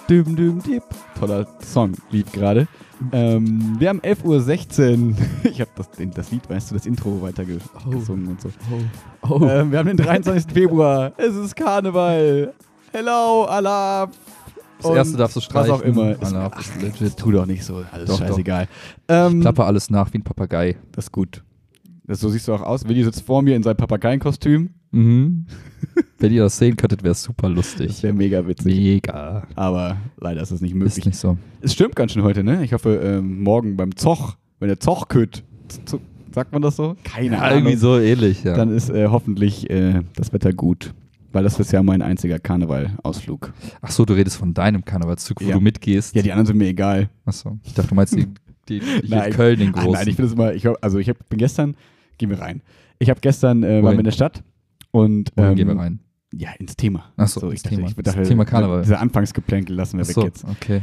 Düm, düm, dip. Toller Song, lief gerade. Wir haben 11:16 Uhr. Ich habe das Lied, weißt du, das Intro weitergesungen und so. Wir haben den 23. Februar. Es ist Karneval. Hello, Allah. Das erste darfst du streichen. Was auch immer. Tu doch nicht so. Alles Doch, scheißegal. Ich klappe alles nach wie ein Papagei. Das ist gut. So siehst du auch aus. Willi sitzt vor mir in seinem Papageienkostüm. Mhm. Wenn ihr das sehen könntet, wäre es super lustig. Das wäre mega witzig. Mega. Aber leider ist es nicht möglich. Ist nicht so. Es stürmt ganz schön heute, ne? Ich hoffe, morgen beim Zoch, wenn der Zoch kütt, sagt man das so? Keine Ahnung. Irgendwie so ähnlich, ja. Dann ist hoffentlich das Wetter gut. Weil das ist ja mein einziger Karnevalausflug. Ach so, du redest von deinem Karnevalszug, wo du mitgehst. Ja, die anderen sind mir egal. Ach so. Ich dachte, du meinst die nein, in Köln, den großen. Nein, ich finde es immer, bin gestern, gehen wir rein. Ich habe gestern, waren wir in der Stadt und gehen wir rein? Ja, ins Thema. Ach so, ins Thema. Ich dachte, Thema Karneval. Diese Anfangsgeplänkel lassen wir weg jetzt. Okay.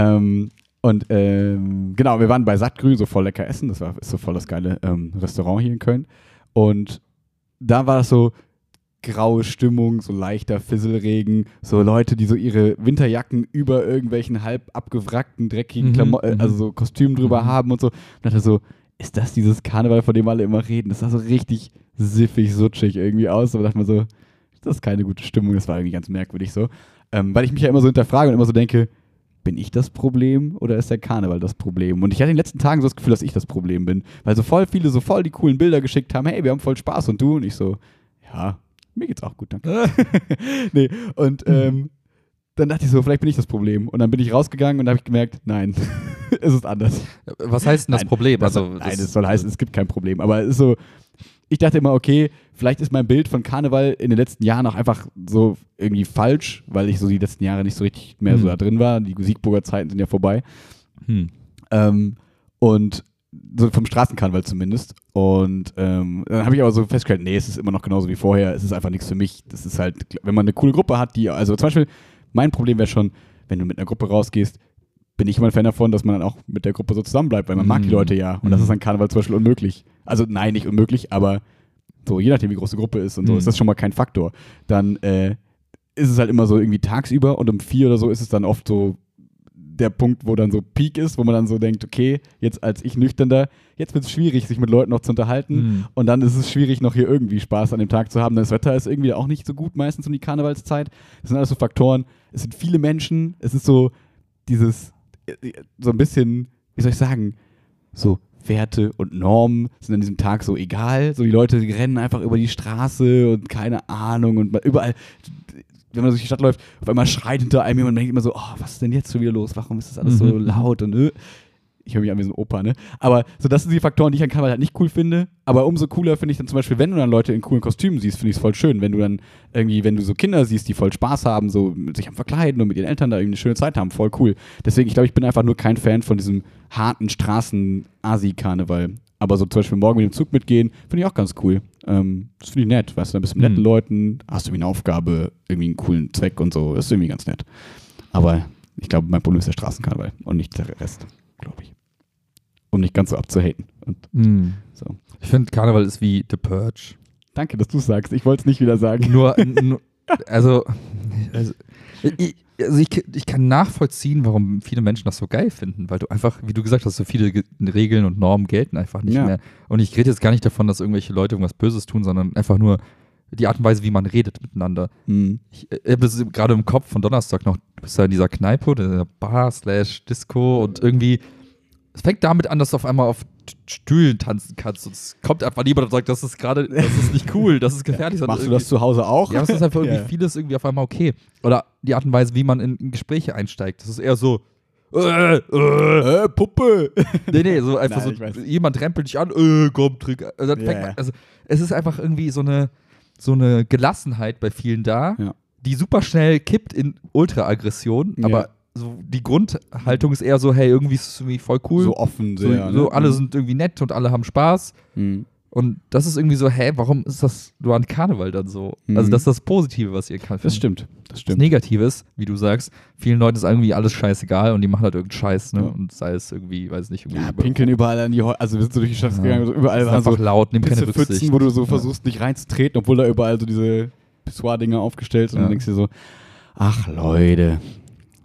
Genau, wir waren bei Sattgrün, so voll lecker essen. Ist so voll das geile Restaurant hier in Köln. Und da war das so graue Stimmung, so leichter Fisselregen, so Leute, die so ihre Winterjacken über irgendwelchen halb abgewrackten, dreckigen also so Kostümen drüber haben und so. Und dachte so, ist das dieses Karneval, von dem alle immer reden? Das sah so richtig siffig, sutschig irgendwie aus. Und dachte man so, das ist keine gute Stimmung. Das war irgendwie ganz merkwürdig so. Weil ich mich ja immer so hinterfrage und immer so denke, bin ich das Problem oder ist der Karneval das Problem? Und ich hatte in den letzten Tagen so das Gefühl, dass ich das Problem bin. Weil so voll viele so voll die coolen Bilder geschickt haben. Hey, wir haben voll Spaß und du? Und ich so, ja, mir geht's auch gut, danke. Nee, und dann dachte ich so, vielleicht bin ich das Problem. Und dann bin ich rausgegangen und habe ich gemerkt, nein, es ist anders. Was heißt denn das Problem? Das soll heißen, es gibt kein Problem. Aber es ist so, ich dachte immer, okay, vielleicht ist mein Bild von Karneval in den letzten Jahren auch einfach so irgendwie falsch, weil ich so die letzten Jahre nicht so richtig mehr so da drin war. Die Siegburger Zeiten sind ja vorbei. Und so vom Straßenkarneval zumindest. Und dann habe ich aber so festgestellt, nee, es ist immer noch genauso wie vorher. Es ist einfach nichts für mich. Das ist halt, wenn man eine coole Gruppe hat, also zum Beispiel, mein Problem wäre schon, wenn du mit einer Gruppe rausgehst, bin ich immer ein Fan davon, dass man dann auch mit der Gruppe so zusammenbleibt, weil man mag die Leute ja. Und das ist an Karneval zum Beispiel unmöglich. Also nein, nicht unmöglich, aber so, je nachdem, wie groß die Gruppe ist und so, ist das schon mal kein Faktor. Dann ist es halt immer so irgendwie tagsüber und um 4 oder so ist es dann oft so der Punkt, wo dann so Peak ist, wo man dann so denkt, okay, jetzt als ich Nüchterner, jetzt wird es schwierig, sich mit Leuten noch zu unterhalten und dann ist es schwierig, noch hier irgendwie Spaß an dem Tag zu haben. Das Wetter ist irgendwie auch nicht so gut, meistens um die Karnevalszeit. Das sind alles so Faktoren. Es sind viele Menschen, es ist so dieses, so ein bisschen, wie soll ich sagen, so Werte und Normen sind an diesem Tag so egal. So die Leute rennen einfach über die Straße und keine Ahnung und überall, wenn man durch die Stadt läuft, auf einmal schreit hinter einem jemand und denkt immer so, oh, was ist denn jetzt schon wieder los? Warum ist das alles so laut? Und ich höre mich an wie so ein Opa, ne? Aber so, das sind die Faktoren, die ich an Karneval halt nicht cool finde. Aber umso cooler finde ich dann zum Beispiel, wenn du dann Leute in coolen Kostümen siehst, finde ich es voll schön. Wenn du dann irgendwie, wenn du so Kinder siehst, die voll Spaß haben, so sich am Verkleiden und mit ihren Eltern da irgendwie eine schöne Zeit haben, voll cool. Deswegen, ich glaube, ich bin einfach nur kein Fan von diesem harten Straßen-Asi-Karneval. Aber so zum Beispiel morgen mit dem Zug mitgehen, finde ich auch ganz cool. Das finde ich nett, weißt du, dann bist du mit netten Leuten, hast du irgendwie eine Aufgabe, irgendwie einen coolen Zweck und so, das ist irgendwie ganz nett. Aber ich glaube, mein Problem ist der Straßenkarneval und nicht der Rest, glaube ich. Um nicht ganz so abzuhaten. Und so. Ich finde, Karneval ist wie The Purge. Danke, dass du es sagst, ich wollte es nicht wieder sagen. Nur ich kann nachvollziehen, warum viele Menschen das so geil finden, weil du einfach, wie du gesagt hast, so viele Regeln und Normen gelten einfach nicht mehr. Und ich rede jetzt gar nicht davon, dass irgendwelche Leute irgendwas Böses tun, sondern einfach nur die Art und Weise, wie man redet miteinander. Ich habe das gerade im Kopf von Donnerstag noch, du bist ja in dieser Kneipe, der Bar/Disco und irgendwie, es fängt damit an, dass du auf einmal auf Stühlen tanzen kannst und es kommt einfach niemand und sagt, das ist nicht cool, das ist gefährlich. Machst du das zu Hause auch? Ja, es ist einfach irgendwie vieles irgendwie auf einmal okay. Oder die Art und Weise, wie man in Gespräche einsteigt. Das ist eher so, Puppe. Nee, so einfach Nein, so, jemand rempelt dich an, komm, trink. Also, also es ist einfach irgendwie so eine Gelassenheit bei vielen da, die super schnell kippt in Ultra-Aggression, aber so die Grundhaltung ist eher so, hey, irgendwie ist es irgendwie voll cool. So offen sehr. So alle sind irgendwie nett und alle haben Spaß. Und das ist irgendwie so, hä, warum ist das nur an Karneval dann so? Also das ist das Positive, was ihr kann. Das stimmt. Das Negative ist, wie du sagst, vielen Leuten ist irgendwie alles scheißegal und die machen halt irgendeinen Scheiß, ne? Und sei es irgendwie, weiß nicht, irgendwie. Ja, pinkeln überall an die also wir sind so durch die Stadt gegangen, so überall waren einfach so laut, nimm keine Rücksicht. Pfützen, wo du so versuchst, nicht reinzutreten, obwohl da überall so diese Pissoir-Dinger aufgestellt sind und du denkst dir so, ach Leute.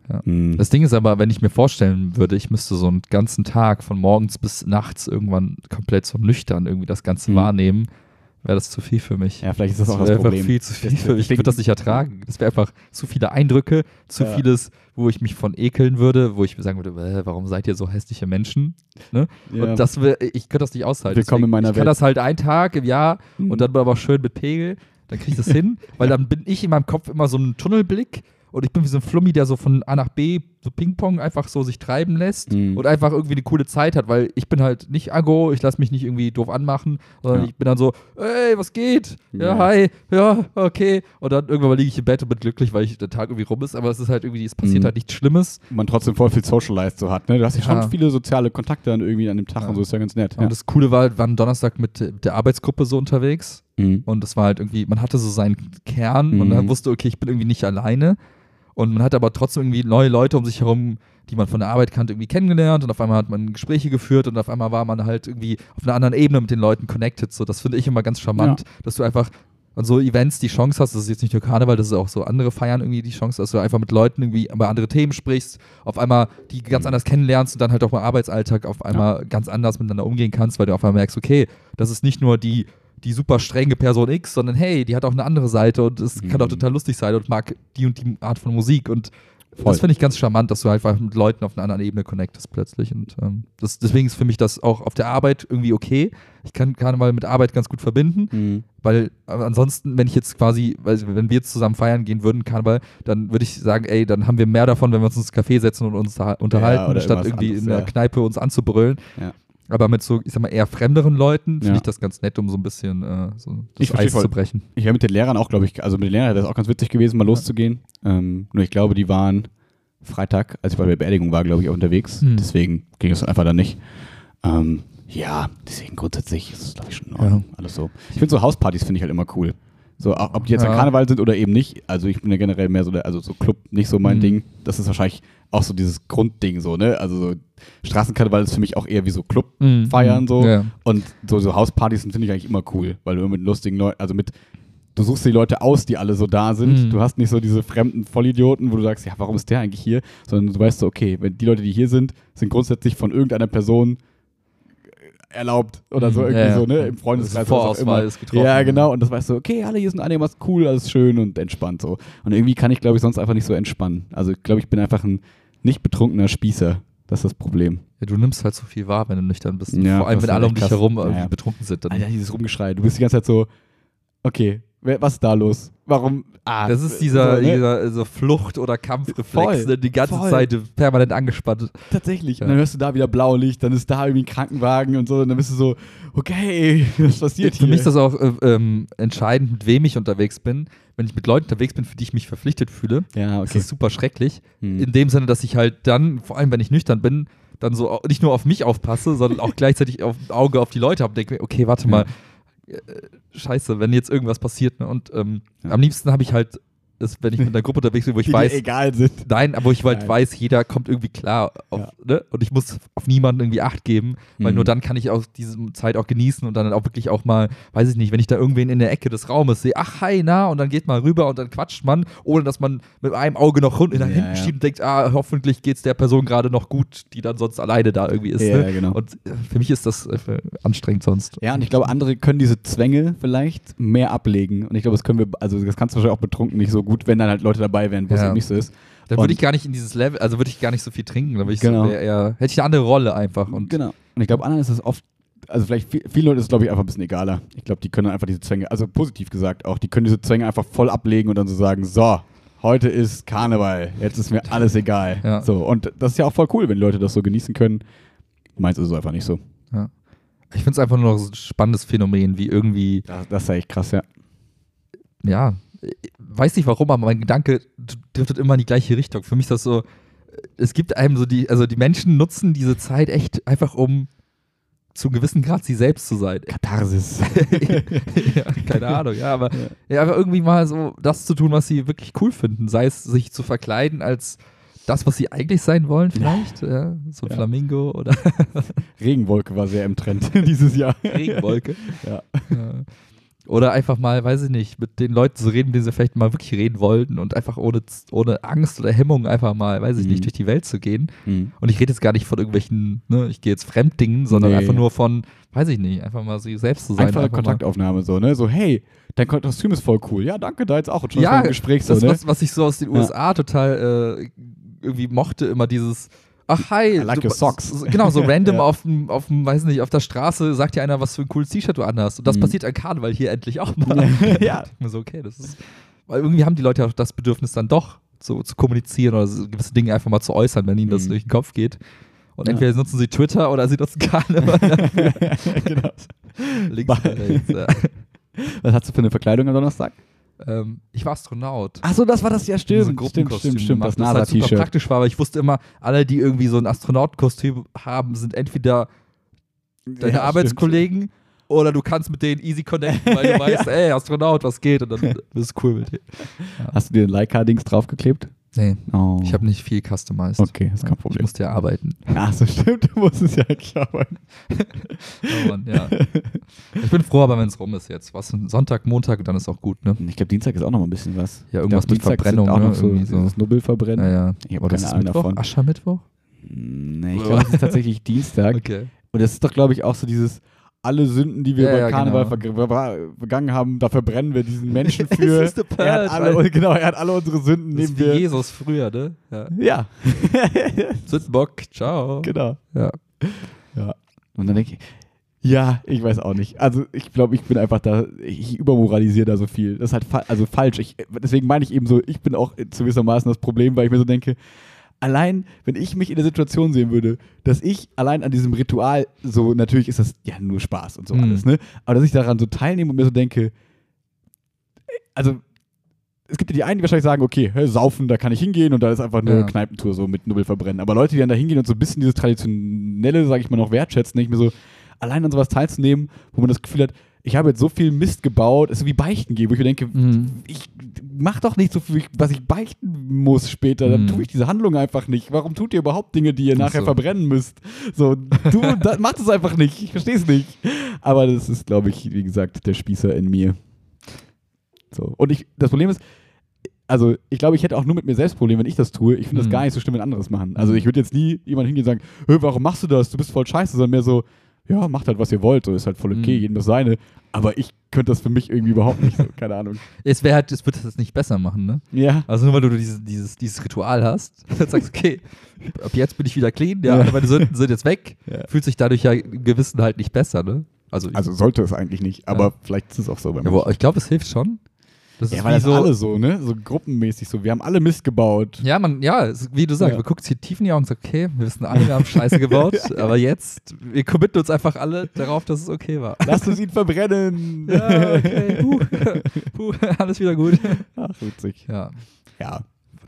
Ja. Das Ding ist aber, wenn ich mir vorstellen würde, ich müsste so einen ganzen Tag von morgens bis nachts irgendwann komplett so nüchtern irgendwie das Ganze wahrnehmen, wäre das zu viel für mich. Ja, vielleicht ist das auch das Problem. Problem. Viel zu viel für mich. Ich würde das nicht ertragen. Das wäre einfach zu viele Eindrücke, zu vieles, wo ich mich von ekeln würde, wo ich mir sagen würde, warum seid ihr so hässliche Menschen? Ne? Ja. Und ich könnte das nicht aushalten. Willkommen in meiner Welt. Ich kann das halt einen Tag im Jahr und dann aber schön mit Pegel, dann kriege ich das hin, weil dann bin ich in meinem Kopf immer so ein Tunnelblick. Und ich bin wie so ein Flummi, der so von A nach B so Ping-Pong einfach so sich treiben lässt und einfach irgendwie eine coole Zeit hat, weil ich bin halt nicht aggro, ich lasse mich nicht irgendwie doof anmachen, sondern ich bin dann so, ey, was geht? Ja, hi, ja, okay. Und dann irgendwann mal liege ich im Bett und bin glücklich, weil der Tag irgendwie rum ist, aber es ist halt irgendwie, es passiert halt nichts Schlimmes. Man trotzdem voll viel Socialized so hat, ne? Du hast ja schon viele soziale Kontakte dann irgendwie an dem Tag und so, ist ja ganz nett. Und das Coole war, wir waren Donnerstag mit der Arbeitsgruppe so unterwegs und das war halt irgendwie, man hatte so seinen Kern und dann wusste, okay, ich bin irgendwie nicht alleine. Und man hat aber trotzdem irgendwie neue Leute um sich herum, die man von der Arbeit kannte, irgendwie kennengelernt und auf einmal hat man Gespräche geführt und auf einmal war man halt irgendwie auf einer anderen Ebene mit den Leuten connected. So, das finde ich immer ganz charmant, dass du einfach an so Events die Chance hast, das ist jetzt nicht nur Karneval, das ist auch so andere Feiern irgendwie die Chance, dass du einfach mit Leuten irgendwie über andere Themen sprichst, auf einmal die ganz anders kennenlernst und dann halt auch mal Arbeitsalltag auf einmal ganz anders miteinander umgehen kannst, weil du auf einmal merkst, okay, das ist nicht nur die super strenge Person X, sondern hey, die hat auch eine andere Seite und es kann auch total lustig sein und mag die und die Art von Musik und das finde ich ganz charmant, dass du einfach mit Leuten auf einer anderen Ebene connectest plötzlich und deswegen ist für mich das auch auf der Arbeit irgendwie okay. Ich kann Karneval mit Arbeit ganz gut verbinden, weil ansonsten, wenn ich jetzt quasi, wenn wir jetzt zusammen feiern gehen würden, Karneval, dann würde ich sagen, ey, dann haben wir mehr davon, wenn wir uns ins Café setzen und uns da unterhalten, statt irgendwie in der Kneipe uns anzubrüllen. Ja. Aber mit so, ich sag mal, eher fremderen Leuten finde ich das ganz nett, um so ein bisschen so das Eis zu brechen. Ich wäre mit den Lehrern auch, glaube ich, also mit den Lehrern wäre das auch ganz witzig gewesen, mal loszugehen. Nur ich glaube, die waren Freitag, als ich bei der Beerdigung war, glaube ich, auch unterwegs. Deswegen ging es einfach dann nicht. Deswegen grundsätzlich ist es, glaube ich, schon alles so. Ich finde so Hauspartys finde ich halt immer cool. So, auch, ob die jetzt an Karneval sind oder eben nicht. Also ich bin ja generell mehr so, so Club nicht so mein Ding. Das ist wahrscheinlich auch so dieses Grundding so, ne? Also so Straßenkarneval ist für mich auch eher wie so Club-Feiern so. Ja. Und so Hauspartys finde ich eigentlich immer cool, weil du immer mit lustigen Leuten, du suchst die Leute aus, die alle so da sind. Du hast nicht so diese fremden Vollidioten, wo du sagst, ja, warum ist der eigentlich hier? Sondern du weißt so, okay, wenn die Leute, die hier sind grundsätzlich von irgendeiner Person erlaubt oder so irgendwie so, ne, im Freundeskreis. Vorauswahl ist getroffen. Ja, genau, und das weißt du, okay, alle hier sind einigermaßen cool, alles schön und entspannt so. Und irgendwie kann ich, glaube ich, sonst einfach nicht so entspannen. Also ich glaube, ich bin einfach ein nicht betrunkener Spießer. Das ist das Problem. Ja, du nimmst halt so viel wahr, wenn du nüchtern bist. Ja, vor allem, wenn alle um dich herum betrunken sind. Dann Alter, dieses Rumgeschrei. Du bist die ganze Zeit so, okay, was ist da los? Warum? Das ist dieser so Flucht- oder Kampfreflex, ne? Die ganze Zeit permanent angespannt. Tatsächlich. Und dann hörst du da wieder Blaulicht, dann ist da irgendwie ein Krankenwagen und so und dann bist du so, okay, was passiert hier? Für mich ist das auch entscheidend, mit wem ich unterwegs bin. Wenn ich mit Leuten unterwegs bin, für die ich mich verpflichtet fühle, ist das super schrecklich. In dem Sinne, dass ich halt dann, vor allem wenn ich nüchtern bin, dann so nicht nur auf mich aufpasse, sondern auch gleichzeitig auf ein Auge auf die Leute habe und denke mir, okay, warte mal, scheiße, wenn jetzt irgendwas passiert. Ne? Und am liebsten habe ich halt, wenn ich mit einer Gruppe unterwegs bin, wo ich weiß, egal sind. Nein, aber wo ich halt weiß, jeder kommt irgendwie klar ne? Und ich muss auf niemanden irgendwie Acht geben, weil nur dann kann ich auch diese Zeit auch genießen und dann auch wirklich auch mal, weiß ich nicht, wenn ich da irgendwen in der Ecke des Raumes sehe, ach, hi, na, und dann geht mal rüber und dann quatscht man, ohne dass man mit einem Auge noch nach hinten schiebt und denkt, hoffentlich geht es der Person gerade noch gut, die dann sonst alleine da irgendwie ist. Ja, ne? Genau. Und für mich ist das anstrengend sonst. Ja, und ich glaube, andere können diese Zwänge vielleicht mehr ablegen und ich glaube, das kannst du wahrscheinlich auch betrunken nicht so gut, wenn dann halt Leute dabei wären, wo es eben nicht so ist. Dann würde ich gar nicht in dieses Level, also würde ich gar nicht so viel trinken, dann würde ich hätte ich eine andere Rolle einfach. Und genau. Und ich glaube, anderen ist es oft, also vielleicht vielen Leuten ist es, glaube ich, einfach ein bisschen egaler. Ich glaube, die können einfach diese Zwänge, also positiv gesagt auch, die können diese Zwänge einfach voll ablegen und dann so sagen, so, heute ist Karneval, jetzt ist mir alles egal. Ja. So, und das ist ja auch voll cool, wenn Leute das so genießen können. Meins ist es einfach nicht so. Ja. Ich finde es einfach nur noch so ein spannendes Phänomen, wie irgendwie. Das ist ja echt krass, ja. Ja. Weiß nicht warum, aber mein Gedanke driftet immer in die gleiche Richtung. Für mich ist das so, es gibt einem so die Menschen nutzen diese Zeit echt einfach, um zu einem gewissen Grad sie selbst zu sein. Katharsis. Ja, keine Ahnung, aber irgendwie mal so das zu tun, was sie wirklich cool finden. Sei es, sich zu verkleiden als das, was sie eigentlich sein wollen vielleicht. Ja, so ein Flamingo oder Regenwolke war sehr im Trend dieses Jahr. Regenwolke. Ja. Oder einfach mal, weiß ich nicht, mit den Leuten zu reden, denen sie vielleicht mal wirklich reden wollten und einfach ohne Angst oder Hemmung einfach mal, weiß ich nicht, durch die Welt zu gehen. Und ich rede jetzt gar nicht von irgendwelchen, ne, ich gehe jetzt Fremddingen, sondern einfach nur von, weiß ich nicht, einfach mal so selbst zu sein. Einfache Kontaktaufnahme so, ne? So, hey, dein Kostüm ist voll cool. Ja, danke, da jetzt auch schon ja, im Gespräch so, das, ne? was ich so aus den USA total irgendwie mochte, immer dieses ach, hi. I like your socks. Genau, so random auf dem, weiß nicht, auf der Straße sagt dir einer, was für ein cooles T-Shirt du anhast. Und das passiert an Karneval hier endlich auch mal. Ja. Ich mir so, okay, das ist, weil irgendwie haben die Leute auch das Bedürfnis dann doch so zu kommunizieren oder so gewisse Dinge einfach mal zu äußern, wenn ihnen das durch den Kopf geht. Und entweder nutzen sie Twitter oder sie nutzen Karneval dafür. Genau. Links oder rechts, ja. Was hast du für eine Verkleidung am Donnerstag? Ich war Astronaut. Achso, das war das, ja, stimmt. Stimmt, das Das halt NASA-T-Shirt. super praktisch war, aber ich wusste immer, alle, die irgendwie so ein Astronautenkostüm haben, sind entweder deine Arbeitskollegen oder du kannst mit denen easy connecten, weil du weißt, ey, Astronaut, was geht? Und dann bist du cool mit denen. Ja. Hast du dir Leica-Dings draufgeklebt? Nee, Oh. ich habe nicht viel customized. Okay, ist kein Ich Problem. musste ja arbeiten. Ach so, stimmt, du musstest ja eigentlich arbeiten. Oh Mann, ja. Ich bin froh, aber wenn es rum ist jetzt. Was, Sonntag, Montag, dann ist auch gut, ne? Ich glaube, Dienstag ist auch noch mal ein bisschen was. Ja, irgendwas Ich glaub, mit Verbrennung, auch ne? noch so Irgendwie so. dieses Nubbelverbrennen. Ja, ja. Ich habe Oder keine ist es Ahnung Mittwoch? davon. Aschermittwoch? Nee, ich glaube, es ist tatsächlich Dienstag. Okay. Und das ist doch, glaube ich, auch so dieses alle Sünden, die wir Ja, beim Karneval genau. begangen haben, da verbrennen wir diesen Menschen für. This is the Er hat alle unsere Sünden Das ist nehmen wie wir. Jesus früher, ne? Ja. Ja. Sündenbock, ciao. Genau. Ja. Ja. Und dann denke ich, ja, ich weiß auch nicht. Also ich glaube, ich bin einfach da, ich übermoralisiere da so viel. Das ist halt falsch. Deswegen meine ich eben so, ich bin auch zu gewissermaßen das Problem, weil ich mir so denke, allein, wenn ich mich in der Situation sehen würde, dass ich allein an diesem Ritual, so natürlich ist das ja nur Spaß und so alles, ne? Aber dass ich daran so teilnehme und mir so denke, also es gibt ja die einen, die wahrscheinlich sagen, okay, saufen, da kann ich hingehen und da ist einfach nur Kneipentour so mit Nubbel verbrennen. Aber Leute, die dann da hingehen und so ein bisschen dieses Traditionelle, sage ich mal, noch wertschätzen, denke ich mir so, allein an sowas teilzunehmen, wo man das Gefühl hat, ich habe jetzt so viel Mist gebaut, ist so wie Beichten gehen, wo ich mir denke, ich mach doch nicht so viel, was ich beichten muss später, dann tue ich diese Handlung einfach nicht. Warum tut ihr überhaupt Dinge, die ihr nachher verbrennen müsst? So, macht es einfach nicht, ich verstehe es nicht. Aber das ist, glaube ich, wie gesagt, der Spießer in mir. So. Und das Problem ist, also ich glaube, ich hätte auch nur mit mir selbst Probleme, wenn ich das tue. Ich finde das gar nicht so schlimm, wenn andere es machen. Also ich würde jetzt nie jemand hingehen und sagen, warum machst du das? Du bist voll scheiße, sondern mehr so, ja, macht halt, was ihr wollt, so ist halt voll okay, jedem das seine. Aber ich könnte das für mich irgendwie überhaupt nicht, so, keine Ahnung. Es wird das nicht besser machen, ne? Ja. Also nur weil du dieses Ritual hast, dann sagst du, okay, ab jetzt bin ich wieder clean, ja, meine Sünden sind jetzt weg, fühlt sich dadurch ja im Gewissen halt nicht besser, ne? Also sollte es eigentlich nicht, aber vielleicht ist es auch so bei mir. Ja, ich glaube, es hilft schon. Das ist weil wie das so, alle so, ne? So gruppenmäßig so. Wir haben alle Mist gebaut. Ja, wie du sagst, man guckt sich tief in die Augen und sagt, okay, wir wissen alle, wir haben Scheiße gebaut, aber jetzt, wir committen uns einfach alle darauf, dass es okay war. Lasst uns ihn verbrennen. Ja, okay, alles wieder gut. Ach, witzig. Ja. Ja.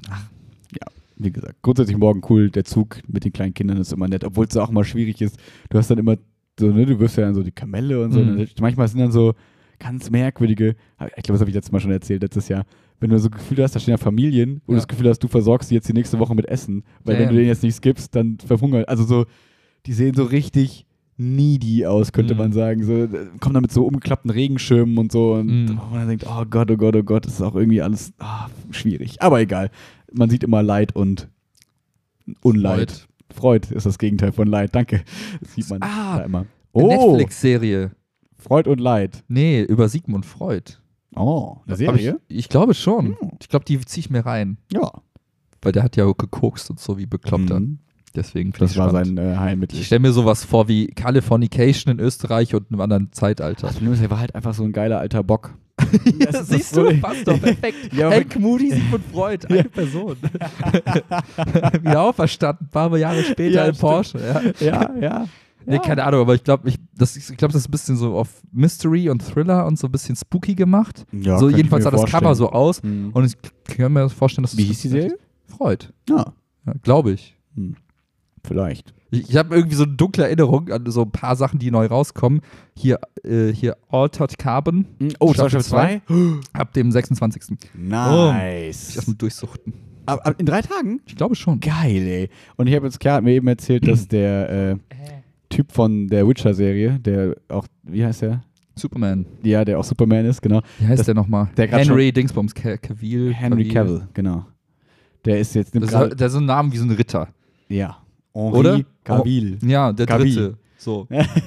Wie gesagt, grundsätzlich morgen cool, der Zug mit den kleinen Kindern ist immer nett, obwohl es auch mal schwierig ist. Du hast dann immer so, ne, du wirst ja dann so die Kamelle und so. Und manchmal sind dann so ganz merkwürdige, ich glaube, das habe ich letztes Mal schon erzählt, letztes Jahr, wenn du so Gefühl hast, da stehen ja Familien, wo du das Gefühl hast, du versorgst sie jetzt die nächste Woche mit Essen, weil wenn du denen jetzt nichts gibst, dann verhungern. Also so, die sehen so richtig needy aus, könnte man sagen. So, kommen dann mit so umgeklappten Regenschirmen und so und man denkt, oh Gott, das ist auch irgendwie alles schwierig. Aber egal, man sieht immer Leid und Unleid. Freud ist das Gegenteil von Leid, danke. Das sieht man da immer. Netflix-Serie. Freud und Leid. Nee, über Sigmund Freud. Oh, eine Serie? Ich glaube schon. Ich glaube, die ziehe ich mir rein. Ja. Weil der hat ja gekokst und so wie Bekloppter. Deswegen das war sein Heilmittel. Ich stelle mir sowas vor wie Californication in Österreich und einem anderen Zeitalter. Das Problem ist, er war halt einfach so ein geiler alter Bock. Ja, siehst du, passt doch perfekt. Ja, Hank Moody, Sigmund Freud, eine Person. Wieder auferstanden, ein paar Jahre später in Porsche. Ja. Nee, keine Ahnung, aber ich glaube, das ist ein bisschen so auf Mystery und Thriller und so ein bisschen spooky gemacht. Ja, so jedenfalls sah das Cover so aus. Und ich kann mir vorstellen, dass Wie hieß die Serie? Freud. Ja. Glaube ich. Vielleicht. Ich habe irgendwie so eine dunkle Erinnerung an so ein paar Sachen, die neu rauskommen. Hier Altered Carbon. Oh, Staffel 2? Ab dem 26. Nice. Ich erstmal durchsuchten. In 3 Tagen? Ich glaube schon. Geil, ey. Und ich habe jetzt, Klar hat mir eben erzählt, dass der Typ von der Witcher-Serie, der auch, wie heißt der? Superman. Ja, der auch Superman ist, genau. Wie heißt der nochmal? Henry Dingsbums Cavill. Henry Cavill, genau. Der ist jetzt... Der ist so ein Name wie so ein Ritter. Ja. Oder? Cavill. Ja, der Cavill. Dritte. So.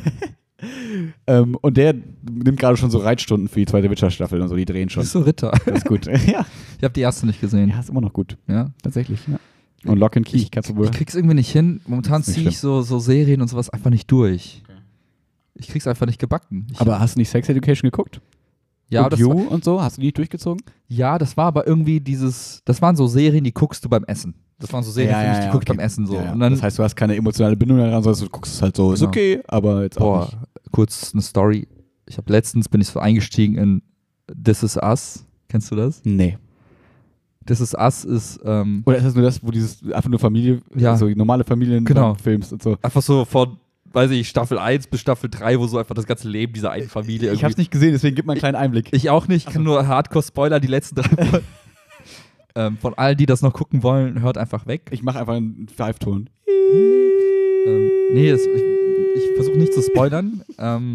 Und der nimmt gerade schon so Reitstunden für die zweite Witcher-Staffel und so, die drehen schon. Bist du Ritter? Das ist gut. Ja. Ich habe die erste nicht gesehen. Ja, ist immer noch gut. Ja. Tatsächlich, ja. Und Lock and Key, kannst du wohl. Ich krieg's irgendwie nicht hin. Momentan ziehe ich so Serien und sowas einfach nicht durch. Okay. Ich krieg's einfach nicht gebacken. Aber hast du nicht Sex Education geguckt? Ja, und You und so? Hast du die nicht durchgezogen? Ja, das war aber irgendwie das waren so Serien, die guckst du beim Essen. Das waren so Serien, die guckst du beim Essen so. Ja. Und dann, das heißt, du hast keine emotionale Bindung daran, sondern du guckst es halt so, ist okay, aber jetzt auch nicht. Kurz eine Story. Bin ich so eingestiegen in This Is Us. Kennst du das? Nee. This Is Us ist oder ist das nur das, wo dieses einfach nur Familie, also normale Familien filmst und so? Einfach so von, weiß ich, Staffel 1 bis Staffel 3, wo so einfach das ganze Leben dieser einen Familie irgendwie... Ich hab's nicht gesehen, deswegen gib mal einen kleinen Einblick. Ich auch nicht, ich kann nur Hardcore-Spoiler, die letzten 3 Folgen. Von allen, die das noch gucken wollen, hört einfach weg. Ich mache einfach einen Pfeifton. Nee, ich versuche nicht zu spoilern.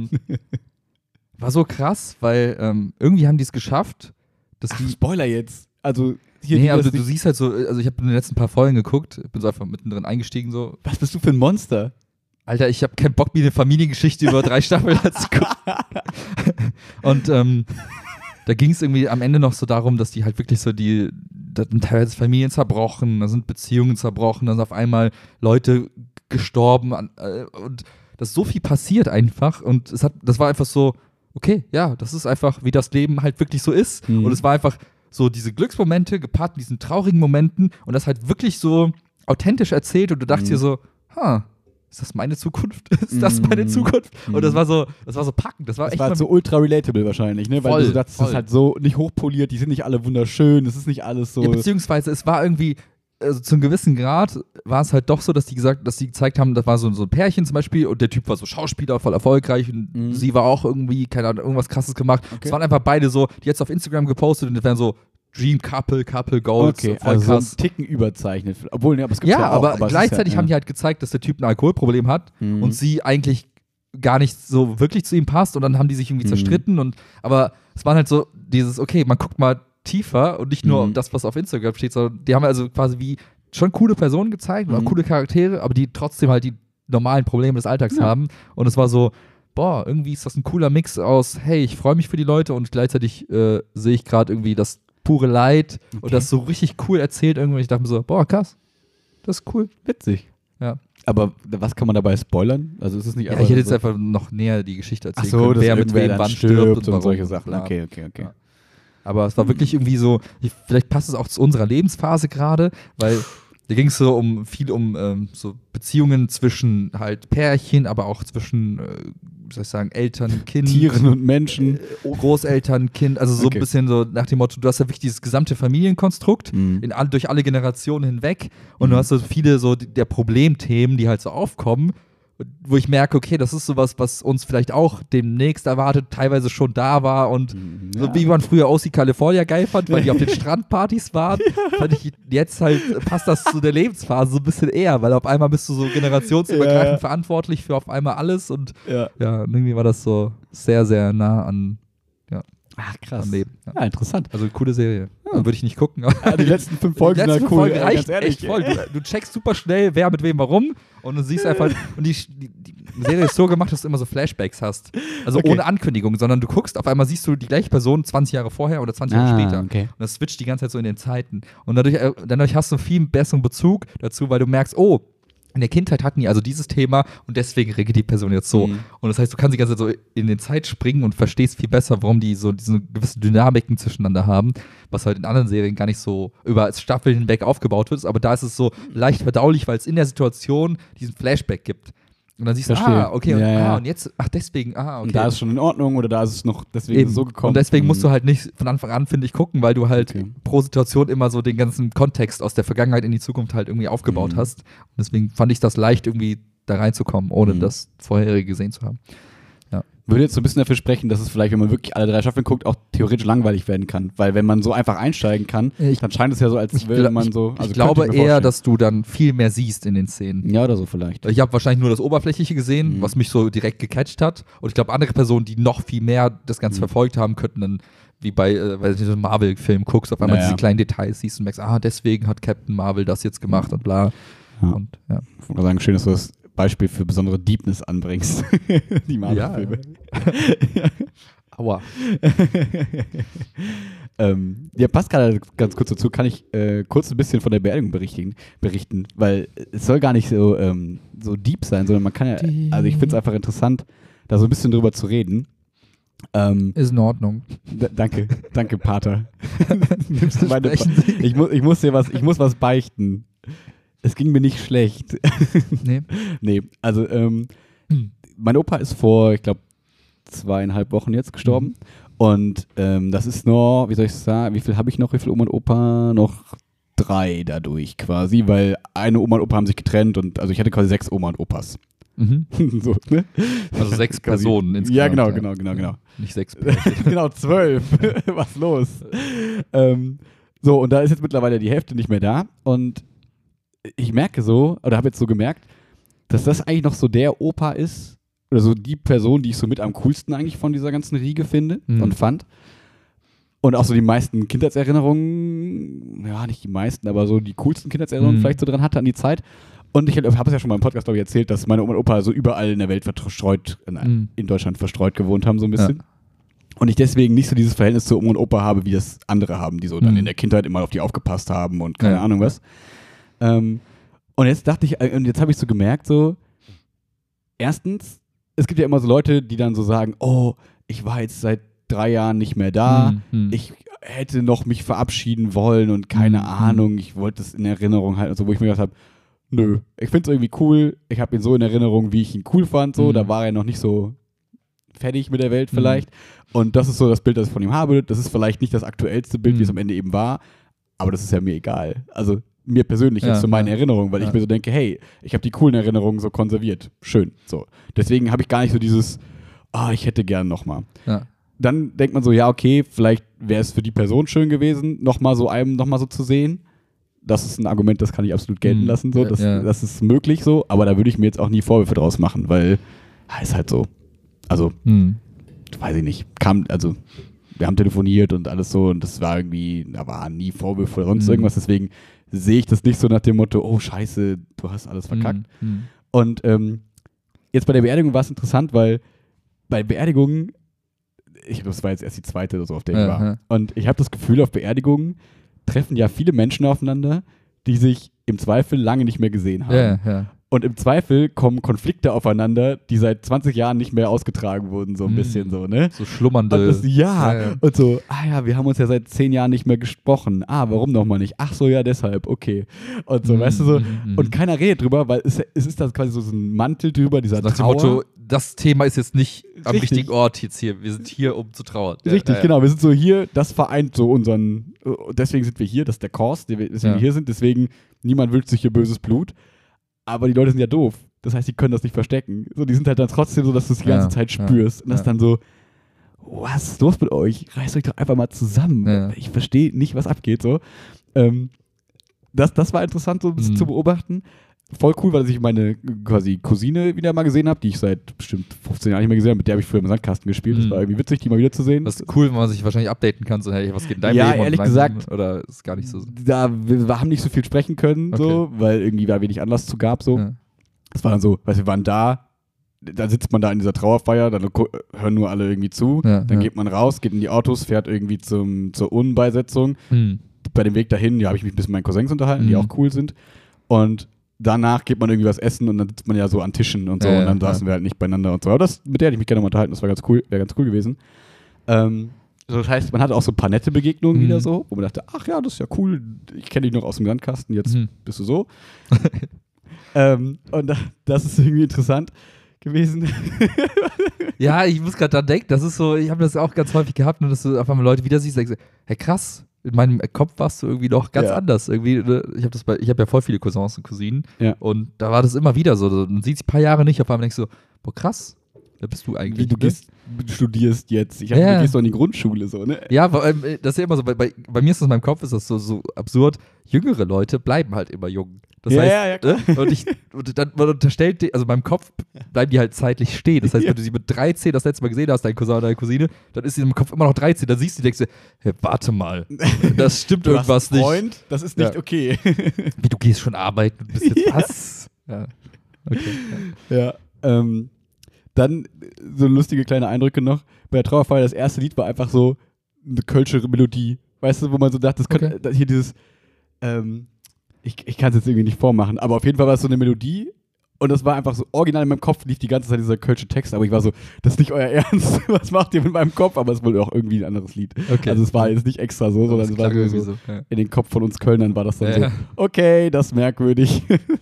War so krass, weil irgendwie haben die es geschafft, dass die... Spoiler jetzt. Also... Hier aber du siehst halt so, also ich habe in den letzten paar Folgen geguckt, bin so einfach mittendrin eingestiegen so. Was bist du für ein Monster? Alter, ich habe keinen Bock, mir eine Familiengeschichte über 3 Staffeln zu gucken. Und da ging es irgendwie am Ende noch so darum, dass die halt wirklich so da sind teilweise Familien zerbrochen, da sind Beziehungen zerbrochen, da sind auf einmal Leute gestorben und da ist so viel passiert einfach und das war einfach so, okay, ja, das ist einfach, wie das Leben halt wirklich so ist und es war einfach so diese Glücksmomente gepaart mit diesen traurigen Momenten und das halt wirklich so authentisch erzählt und du dachtest dir so, ist das meine Zukunft? Ist das meine Zukunft? Und das war so packend. Das war so ultra relatable wahrscheinlich, ne? Weil du dachtest, das ist halt so nicht hochpoliert, die sind nicht alle wunderschön, es ist nicht alles so. Ja, beziehungsweise es war irgendwie, also zu einem gewissen Grad war es halt doch so, dass die gezeigt haben, das war so ein Pärchen zum Beispiel und der Typ war so Schauspieler, voll erfolgreich und sie war auch irgendwie, keine Ahnung, irgendwas Krasses gemacht. Es waren einfach beide so, die jetzt auf Instagram gepostet und das wären so Dream Couple Goals. Okay, voll also krass. So ein Ticken überzeichnet. Obwohl, aber es gibt ja auch. Aber gleichzeitig haben die halt gezeigt, dass der Typ ein Alkoholproblem hat und sie eigentlich gar nicht so wirklich zu ihm passt und dann haben die sich irgendwie zerstritten aber es waren halt so dieses, okay, man guckt mal tiefer und nicht nur das, was auf Instagram steht, sondern die haben also quasi wie schon coole Personen gezeigt und auch coole Charaktere, aber die trotzdem halt die normalen Probleme des Alltags haben und es war so, boah, irgendwie ist das ein cooler Mix aus, hey, ich freue mich für die Leute und gleichzeitig sehe ich gerade irgendwie das pure Leid und das so richtig cool erzählt irgendwie. Ich dachte mir so, boah, krass, das ist cool. Witzig. Ja. Aber was kann man dabei spoilern? Also ist es nicht ich hätte jetzt einfach noch näher die Geschichte erzählen können, wer mit wem wann stirbt und solche Sachen. Okay. Ja. Aber es war wirklich irgendwie so, vielleicht passt es auch zu unserer Lebensphase gerade, weil da ging es so viel um so Beziehungen zwischen halt Pärchen, aber auch zwischen, wie soll ich sagen, Eltern, Kind. Tieren und Menschen. Großeltern, Kind, also so ein bisschen so nach dem Motto, du hast ja wirklich dieses gesamte Familienkonstrukt durch alle Generationen hinweg und du hast so viele so der Problemthemen, die halt so aufkommen, wo ich merke, okay, das ist sowas, was uns vielleicht auch demnächst erwartet, teilweise schon da war und so wie man früher OC California geil fand, weil die auf den Strandpartys waren, fand ich jetzt halt, passt das zu der Lebensphase so ein bisschen eher, weil auf einmal bist du so generationsübergreifend verantwortlich für auf einmal alles und irgendwie war das so sehr, sehr nah an krass. Am Leben. Ja, interessant. Also coole Serie. Würde ich nicht gucken. Die letzten 5 Folgen sind halt cool. Folgen reicht echt voll. Du checkst super schnell, wer mit wem warum und du siehst einfach, und die Serie ist so gemacht, dass du immer so Flashbacks hast. Also ohne Ankündigung, sondern du guckst, auf einmal siehst du die gleiche Person 20 Jahre vorher oder 20 Jahre später. Okay. Und das switcht die ganze Zeit so in den Zeiten. Und dadurch hast du einen viel besseren Bezug dazu, weil du merkst, in der Kindheit hatten die also dieses Thema und deswegen reagiert die Person jetzt so. Und das heißt, du kannst die ganze Zeit so in den Zeit springen und verstehst viel besser, warum die so diese gewissen Dynamiken zwischeneinander haben, was halt in anderen Serien gar nicht so über Staffeln hinweg aufgebaut wird. Aber da ist es so leicht verdaulich, weil es in der Situation diesen Flashback gibt. Und dann siehst du, okay, und jetzt, deswegen, okay. Und da ist es schon in Ordnung oder da ist es noch deswegen so gekommen. Und deswegen musst du halt nicht von Anfang an, finde ich, gucken, weil du halt pro Situation immer so den ganzen Kontext aus der Vergangenheit in die Zukunft halt irgendwie aufgebaut hast. Und deswegen fand ich das leicht, irgendwie da reinzukommen, ohne das Vorherige gesehen zu haben. Würde jetzt so ein bisschen dafür sprechen, dass es vielleicht, wenn man wirklich alle 3 Staffeln guckt, auch theoretisch langweilig werden kann. Weil wenn man so einfach einsteigen kann, dann scheint es ja so, als würde man so... Also ich glaube eher, dass du dann viel mehr siehst in den Szenen. Ja, oder so vielleicht. Ich habe wahrscheinlich nur das Oberflächliche gesehen, was mich so direkt gecatcht hat. Und ich glaube, andere Personen, die noch viel mehr das Ganze verfolgt haben, könnten dann, wie bei, weil du so einen Marvel-Film guckst, auf einmal diese kleinen Details siehst und merkst, deswegen hat Captain Marvel das jetzt gemacht und bla. Ja. Und, ja. Ich wollte sagen, schön, dass du das Beispiel für besondere Deepness anbringst. Die Marvel-Filme. Ja. Aua. Ja, passt gerade ganz kurz dazu. Kann ich kurz ein bisschen von der Beerdigung berichten, weil es soll gar nicht so deep sein, sondern man kann ja, also ich finde es einfach interessant, da so ein bisschen drüber zu reden. Ist in Ordnung. Danke, Pater. Nimmst du meine ich muss was beichten. Es ging mir nicht schlecht. Nee, also mein Opa ist vor, ich glaube, 2,5 Wochen jetzt gestorben. Und das ist noch, wie soll ich sagen, wie viel habe ich noch? Wie viel Oma und Opa? Noch 3 dadurch quasi, weil eine Oma und Opa haben sich getrennt und also ich hatte quasi 6 Oma und Opas. So, ne? Also 6 Personen insgesamt. Ja, genau. Nicht 6 Personen. Genau, 12. Was los? So, und da ist jetzt mittlerweile die Hälfte nicht mehr da und ich merke so, oder habe jetzt so gemerkt, dass das eigentlich noch so der Opa ist, oder so die Person, die ich so mit am coolsten eigentlich von dieser ganzen Riege finde und fand. Und auch so die meisten Kindheitserinnerungen, ja, nicht die meisten, aber so die coolsten Kindheitserinnerungen vielleicht so dran hatte an die Zeit. Und ich habe es ja schon mal im Podcast, glaube ich, erzählt, dass meine Oma und Opa so überall in der Welt verstreut, in Deutschland verstreut gewohnt haben, so ein bisschen. Ja. Und ich deswegen nicht so dieses Verhältnis zu Oma und Opa habe, wie das andere haben, die so dann in der Kindheit immer auf die aufgepasst haben und keine Ahnung was. Und jetzt dachte ich, und jetzt habe ich so gemerkt, so, erstens, es gibt ja immer so Leute, die dann so sagen, oh, ich war jetzt seit 3 Jahren nicht mehr da, ich hätte noch mich verabschieden wollen und keine Ahnung, ich wollte es in Erinnerung halten, also wo ich mir gedacht habe, nö, ich finde es irgendwie cool, ich habe ihn so in Erinnerung, wie ich ihn cool fand, so, da war er noch nicht so fertig mit der Welt vielleicht und das ist so das Bild, das ich von ihm habe, das ist vielleicht nicht das aktuellste Bild, wie es am Ende eben war, aber das ist ja mir egal, also mir persönlich jetzt zu meinen Erinnerungen, weil ich mir so denke, hey, ich habe die coolen Erinnerungen so konserviert. Schön. So. Deswegen habe ich gar nicht so dieses, ich hätte gern nochmal. Ja. Dann denkt man so, ja, okay, vielleicht wäre es für die Person schön gewesen, nochmal so zu sehen. Das ist ein Argument, das kann ich absolut gelten lassen. So. Das ist möglich so, aber da würde ich mir jetzt auch nie Vorwürfe draus machen, weil ist halt so. Also, weiß ich nicht. Wir haben telefoniert und alles so und das war irgendwie, da waren nie Vorwürfe oder sonst irgendwas, deswegen sehe ich das nicht so nach dem Motto, oh scheiße, du hast alles verkackt. Und jetzt bei der Beerdigung war es interessant, weil bei Beerdigungen, das war jetzt erst die 2. oder so, auf der ich war, und ich habe das Gefühl, auf Beerdigungen treffen ja viele Menschen aufeinander, die sich im Zweifel lange nicht mehr gesehen haben. Und im Zweifel kommen Konflikte aufeinander, die seit 20 Jahren nicht mehr ausgetragen wurden, so ein bisschen so, ne? So schlummernde. Und und so, wir haben uns ja seit 10 Jahren nicht mehr gesprochen. Warum nochmal nicht? Ach so, ja, deshalb, okay. Und so, weißt du so, und keiner redet drüber, weil es ist da quasi so ein Mantel drüber, dieser Trauer. Nach dem Motto, das Thema ist jetzt nicht am richtigen Ort jetzt hier. Wir sind hier, um zu trauern. Richtig, genau. Wir sind so hier, das vereint so unseren, deswegen sind wir hier, das ist der Kurs, deswegen wir hier sind, deswegen niemand wünscht sich hier böses Blut. Aber die Leute sind ja doof. Das heißt, die können das nicht verstecken. So, die sind halt dann trotzdem so, dass du es die ganze Zeit spürst. Und das ist dann so, was ist los mit euch? Reißt euch doch einfach mal zusammen. Ja. Ich verstehe nicht, was abgeht. So. Das war interessant so ein bisschen zu beobachten. Voll cool, weil ich meine quasi Cousine wieder mal gesehen habe, die ich seit bestimmt 15 Jahren nicht mehr gesehen habe. Mit der habe ich früher im Sandkasten gespielt. Das war irgendwie witzig, die mal wieder zu sehen. Das ist cool, wenn man sich wahrscheinlich updaten kann. So, hey, was geht in deinem Leben? Ja, ehrlich gesagt. Oder ist gar nicht so. Wir haben nicht so viel sprechen können, so, weil irgendwie da wenig Anlass zu gab. So. Ja. Das war dann so, wir waren da sitzt man da in dieser Trauerfeier, dann hören nur alle irgendwie zu. Dann geht man raus, geht in die Autos, fährt irgendwie zur Urnenbeisetzung. Bei dem Weg dahin, habe ich mich ein bisschen mit meinen Cousins unterhalten, die auch cool sind. Und danach geht man irgendwie was essen und dann sitzt man ja so an Tischen und so und dann saßen wir halt nicht beieinander und so. Aber mit der hätte ich mich gerne mal unterhalten, das war ganz cool, wäre ganz cool gewesen. Das heißt, man hatte auch so ein paar nette Begegnungen wieder so, wo man dachte, ach ja, das ist ja cool, ich kenne dich noch aus dem Sandkasten, jetzt bist du so. Und das ist irgendwie interessant gewesen. Ja, ich muss gerade dran denken, das ist so, ich habe das auch ganz häufig gehabt, dass du auf einmal Leute wieder siehst, denkst, hey krass, in meinem Kopf warst du irgendwie noch ganz anders. Irgendwie, ich habe ja voll viele Cousins und Cousinen und da war das immer wieder so. Man sieht sich ein paar Jahre nicht, auf einmal denkst du, boah krass, Wer bist du eigentlich? Wie, du studierst jetzt. Ich dachte, du gehst doch in die Grundschule, so, ne? Ja, das ist ja immer so, bei mir ist das in meinem Kopf, ist das so absurd. Jüngere Leute bleiben halt immer jung. Das heißt, klar. Und dann man unterstellt, also in meinem Kopf bleiben die halt zeitlich stehen. Das heißt, wenn du sie mit 13 das letzte Mal gesehen hast, dein Cousin oder deine Cousine, dann ist sie im Kopf immer noch 13. Dann siehst du, denkst du, hey, warte mal, das stimmt irgendwas nicht. Freund, das ist nicht okay. Wie, du gehst schon arbeiten und bist jetzt was? Ja. Okay. Ja. Dann so lustige kleine Eindrücke noch. Bei der Trauerfeier, das erste Lied war einfach so eine kölsche Melodie. Weißt du, wo man so dachte, das könnte hier dieses ich kann es jetzt irgendwie nicht vormachen, aber auf jeden Fall war es so eine Melodie und das war einfach so original in meinem Kopf, lief die ganze Zeit dieser kölsche Text, aber ich war so, das ist nicht euer Ernst, was macht ihr mit meinem Kopf? Aber es wurde auch irgendwie ein anderes Lied. Okay. Also es war jetzt nicht extra so, sondern es war nur so, in den Kopf von uns Kölnern war das dann so, okay, das ist merkwürdig.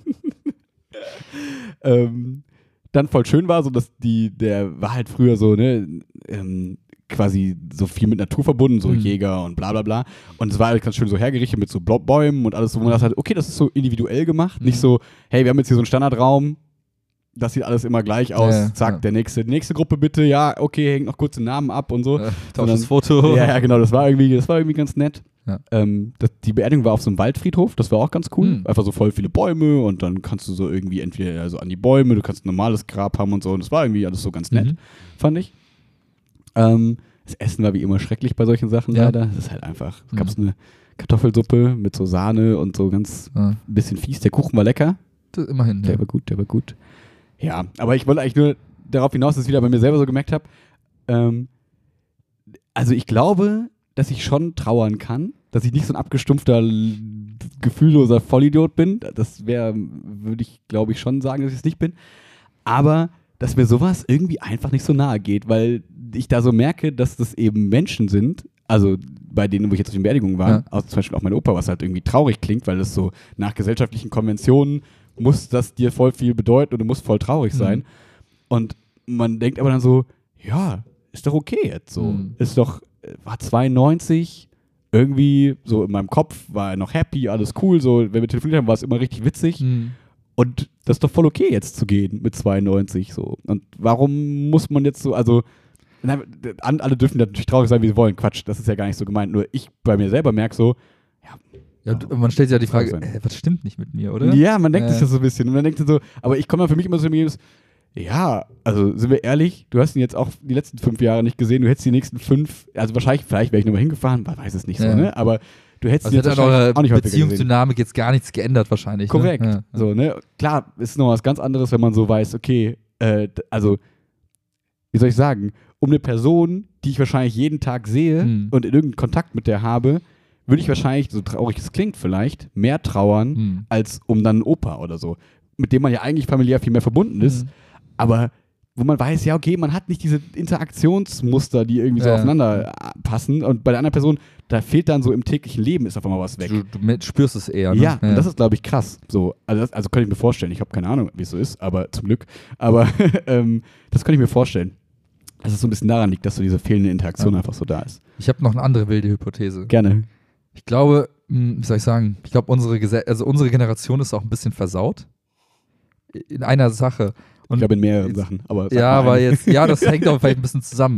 Dann voll schön war, so dass der war halt früher so, ne, quasi so viel mit Natur verbunden, so Jäger und bla bla bla. Und es war halt ganz schön so hergerichtet mit so Bäumen und alles, wo man das halt, okay, das ist so individuell gemacht. Nicht so, hey, wir haben jetzt hier so einen Standardraum, das sieht alles immer gleich aus, zack, die nächste Gruppe bitte, ja, okay, hängt noch kurz den Namen ab und so. Tausch das Foto. Ja, genau, das war irgendwie ganz nett. Ja. Die Beerdigung war auf so einem Waldfriedhof, das war auch ganz cool. Einfach so voll viele Bäume und dann kannst du so irgendwie entweder also an die Bäume, du kannst ein normales Grab haben und so. Und das war irgendwie alles so ganz nett, fand ich. Das Essen war wie immer schrecklich bei solchen Sachen leider. Das ist halt einfach, es gab eine Kartoffelsuppe mit so Sahne und so ganz ein bisschen fies. Der Kuchen war lecker. Immerhin, der war gut. Ja, aber ich wollte eigentlich nur darauf hinaus, dass ich wieder bei mir selber so gemerkt habe, also ich glaube, dass ich schon trauern kann, dass ich nicht so ein abgestumpfter, gefühlloser Vollidiot bin. Das würde ich, glaube ich, schon sagen, dass ich es nicht bin. Aber dass mir sowas irgendwie einfach nicht so nahe geht, weil ich da so merke, dass das eben Menschen sind, also bei denen, wo ich jetzt auf den Beerdigungen war, also zum Beispiel auch mein Opa, was halt irgendwie traurig klingt, weil das so nach gesellschaftlichen Konventionen muss das dir voll viel bedeuten und du musst voll traurig sein. Und man denkt aber dann so, ja, ist doch okay jetzt so. Ist doch, war 92, irgendwie so in meinem Kopf war er noch happy, alles cool, so, wenn wir telefoniert haben, war es immer richtig witzig. Und das ist doch voll okay, jetzt zu gehen mit 92 so. Und warum muss man jetzt so, also alle dürfen natürlich traurig sein, wie sie wollen. Quatsch, das ist ja gar nicht so gemeint. Nur ich bei mir selber merke so, man stellt sich ja die Frage, was stimmt nicht mit mir, oder? Ja, man denkt sich das so ein bisschen. Und man denkt so, aber ich komme ja für mich immer so mit ja, also sind wir ehrlich, du hast ihn jetzt auch die letzten 5 Jahre nicht gesehen, du hättest die nächsten 5, also vielleicht wäre ich nochmal hingefahren, man weiß es nicht so, ne? Aber du hättest also jetzt auch nicht Beziehungsdynamik jetzt gar nichts geändert wahrscheinlich. Korrekt. Ne? So, ne? Klar, ist noch was ganz anderes, wenn man so weiß, okay, also, wie soll ich sagen, um eine Person, die ich wahrscheinlich jeden Tag sehe und in irgendeinen Kontakt mit der habe, würde ich wahrscheinlich, so traurig es klingt vielleicht, mehr trauern, als um dann einen Opa oder so, mit dem man ja eigentlich familiär viel mehr verbunden ist, aber wo man weiß, ja okay, man hat nicht diese Interaktionsmuster, die irgendwie so aufeinander passen und bei der anderen Person, da fehlt dann so im täglichen Leben, ist auf einmal was weg. Du spürst es eher. Ne? Ja, und das ist, glaube ich, krass. So, also könnte ich mir vorstellen, ich habe keine Ahnung, wie es so ist, aber zum Glück, aber das könnte ich mir vorstellen, dass es so ein bisschen daran liegt, dass so diese fehlende Interaktion einfach so da ist. Ich habe noch eine andere wilde Hypothese. Gerne. Ich glaube, wie soll ich sagen, ich glaube, unsere Generation ist auch ein bisschen versaut. In einer Sache. Und ich glaube in mehreren Sachen. Aber aber jetzt, das hängt auch vielleicht ein bisschen zusammen.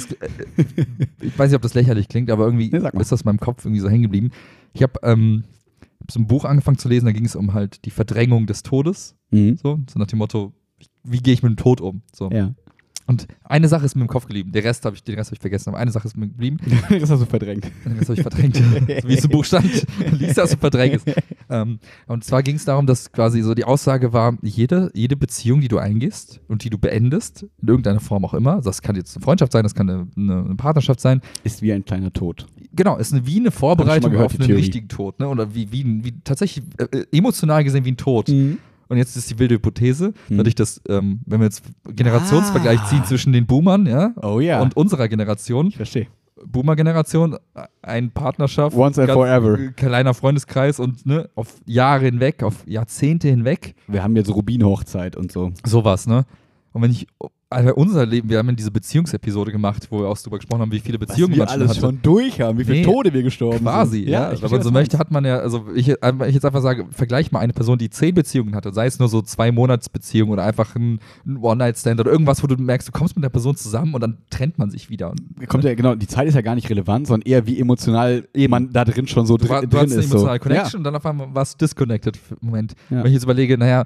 Ich weiß nicht, ob das lächerlich klingt, aber irgendwie ist das in meinem Kopf irgendwie so hängen geblieben. Ich habe so ein Buch angefangen zu lesen, da ging es um halt die Verdrängung des Todes. So nach dem Motto, wie gehe ich mit dem Tod um? So. Ja. Und eine Sache ist mir im Kopf geblieben, den Rest habe ich vergessen, aber eine Sache ist mir geblieben. Den Rest hast du verdrängt. Den Rest habe ich verdrängt, so wie es im Buch stand. Lies das und verdräng es. Und zwar ging es darum, dass quasi so die Aussage war, jede Beziehung, die du eingehst und die du beendest, in irgendeiner Form auch immer, das kann jetzt eine Freundschaft sein, das kann eine Partnerschaft sein. Ist wie ein kleiner Tod. Genau, ist wie eine Vorbereitung auf einen richtigen Tod. Ne? Oder wie tatsächlich emotional gesehen wie ein Tod. Und jetzt ist die wilde Hypothese, dadurch, dass, wenn wir jetzt Generationsvergleich ziehen zwischen den Boomern und unserer Generation. Ich verstehe. Boomer-Generation, eine Partnerschaft, once and forever, kleiner Freundeskreis und auf Jahre hinweg, auf Jahrzehnte hinweg. Wir haben jetzt Rubin-Hochzeit und so. Sowas, ne? Und wenn ich Alter, unser Leben, wir haben diese Beziehungsepisode gemacht, wo wir auch darüber gesprochen haben, wie viele Beziehungen wir alles schon durch haben, wie viele Tode wir gestorben quasi, sind. Ja. Wenn man so möchte, hat man ja, also ich jetzt einfach sage, vergleich mal eine Person, die 10 Beziehungen hatte, sei es nur so 2-Monats-Beziehung oder einfach ein One-Night-Stand oder irgendwas, wo du merkst, du kommst mit der Person zusammen und dann trennt man sich wieder. Kommt ja, genau, die Zeit ist ja gar nicht relevant, sondern eher wie emotional man da drin schon so drin ist. Du hast eine emotionale Connection und dann auf einmal warst du disconnected für einen Moment. Ja. Wenn ich jetzt überlege, naja,